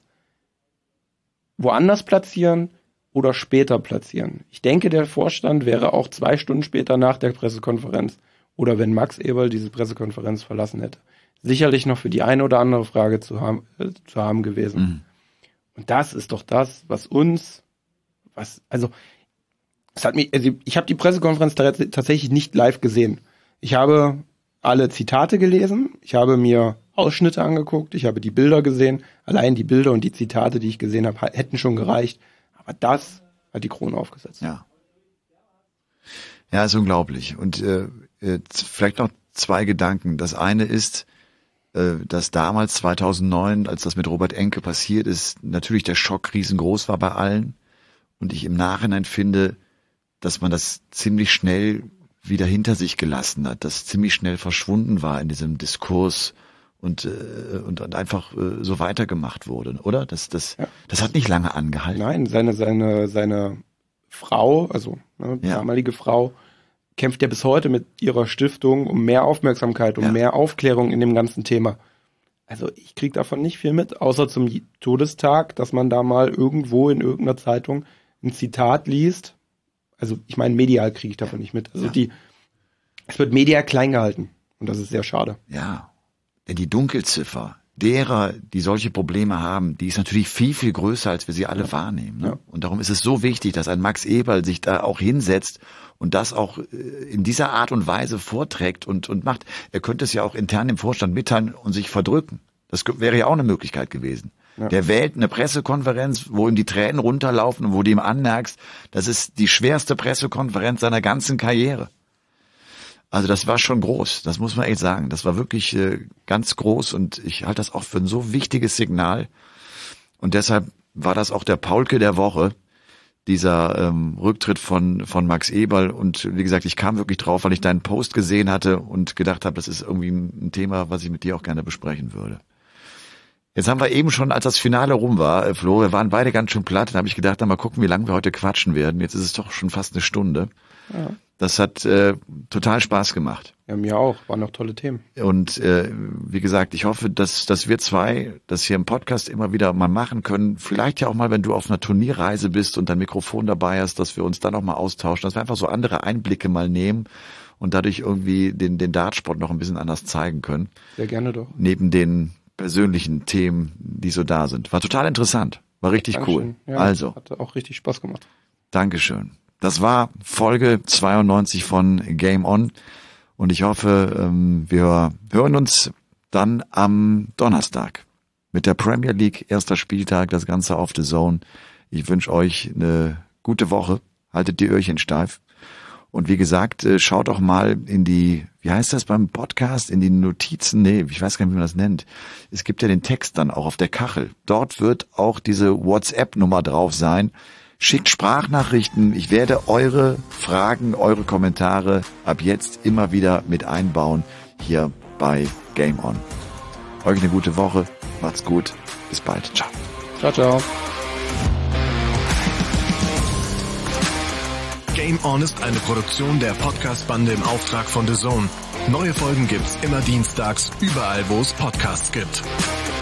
woanders platzieren oder später platzieren. Ich denke, der Vorstand wäre auch 2 Stunden später nach der Pressekonferenz oder wenn Max Eberl diese Pressekonferenz verlassen hätte, sicherlich noch für die eine oder andere Frage zu haben gewesen. Mhm. Und das ist doch das, ich habe die Pressekonferenz tatsächlich nicht live gesehen. Ich habe alle Zitate gelesen, ich habe mir Ausschnitte angeguckt, ich habe die Bilder gesehen. Allein die Bilder und die Zitate, die ich gesehen habe, hätten schon gereicht. Aber das hat die Krone aufgesetzt. Ja. Ja, ist unglaublich. Und vielleicht noch 2 Gedanken. Das eine ist, dass damals 2009, als das mit Robert Enke passiert ist, natürlich der Schock riesengroß war bei allen. Und ich im Nachhinein finde, dass man das ziemlich schnell wieder hinter sich gelassen hat, das ziemlich schnell verschwunden war in diesem Diskurs und einfach so weitergemacht wurde, oder? Das hat nicht lange angehalten. Nein, seine Frau, also damalige Frau, kämpft ja bis heute mit ihrer Stiftung um mehr Aufmerksamkeit, um mehr Aufklärung in dem ganzen Thema. Also ich krieg davon nicht viel mit, außer zum Todestag, dass man da mal irgendwo in irgendeiner Zeitung ein Zitat liest. Also ich meine, medial kriege ich davon nicht mit. Also es wird medial klein gehalten und das ist sehr schade. Ja, denn die Dunkelziffer derer, die solche Probleme haben, die ist natürlich viel, viel größer, als wir sie alle wahrnehmen. Ne? Ja. Und darum ist es so wichtig, dass ein Max Eberl sich da auch hinsetzt und das auch in dieser Art und Weise vorträgt und macht. Er könnte es ja auch intern im Vorstand mitteilen und sich verdrücken. Das wäre ja auch eine Möglichkeit gewesen. Ja. Der wählt eine Pressekonferenz, wo ihm die Tränen runterlaufen und wo du ihm anmerkst, das ist die schwerste Pressekonferenz seiner ganzen Karriere. Also das war schon groß, das muss man echt sagen. Das war wirklich ganz groß und ich halte das auch für ein so wichtiges Signal. Und deshalb war das auch der Paulke der Woche, dieser Rücktritt von Max Eberl. Und wie gesagt, ich kam wirklich drauf, weil ich deinen Post gesehen hatte und gedacht habe, das ist irgendwie ein Thema, was ich mit dir auch gerne besprechen würde. Jetzt haben wir eben schon, als das Finale rum war, Flo, wir waren beide ganz schön platt. Da habe ich gedacht, mal gucken, wie lange wir heute quatschen werden. Jetzt ist es doch schon fast eine Stunde. Ja. Das hat total Spaß gemacht. Ja, mir auch. Waren noch tolle Themen. Und wie gesagt, ich hoffe, dass wir 2 das hier im Podcast immer wieder mal machen können. Vielleicht ja auch mal, wenn du auf einer Turnierreise bist und dein Mikrofon dabei hast, dass wir uns da noch mal austauschen, dass wir einfach so andere Einblicke mal nehmen und dadurch irgendwie den Dartsport noch ein bisschen anders zeigen können. Sehr gerne doch. Neben den persönlichen Themen, die so da sind. War total interessant. War richtig Dankeschön. Cool. Ja, also. Hat auch richtig Spaß gemacht. Dankeschön. Das war Folge 92 von Game On und ich hoffe, wir hören uns dann am Donnerstag mit der Premier League, 1. Spieltag, das Ganze auf The Zone. Ich wünsche euch eine gute Woche, haltet die Öhrchen steif Und wie gesagt, schaut doch mal in die, wie heißt das beim Podcast, in die Notizen, ich weiß gar nicht, wie man das nennt. Es gibt ja den Text dann auch auf der Kachel. Dort wird auch diese WhatsApp-Nummer drauf sein. Schickt Sprachnachrichten. Ich werde eure Fragen, eure Kommentare ab jetzt immer wieder mit einbauen hier bei Game On. Euch eine gute Woche. Macht's gut. Bis bald. Ciao. Ciao, ciao. Game On ist eine Produktion der Podcast-Bande im Auftrag von DAZN. Neue Folgen gibt's immer dienstags, überall wo es Podcasts gibt.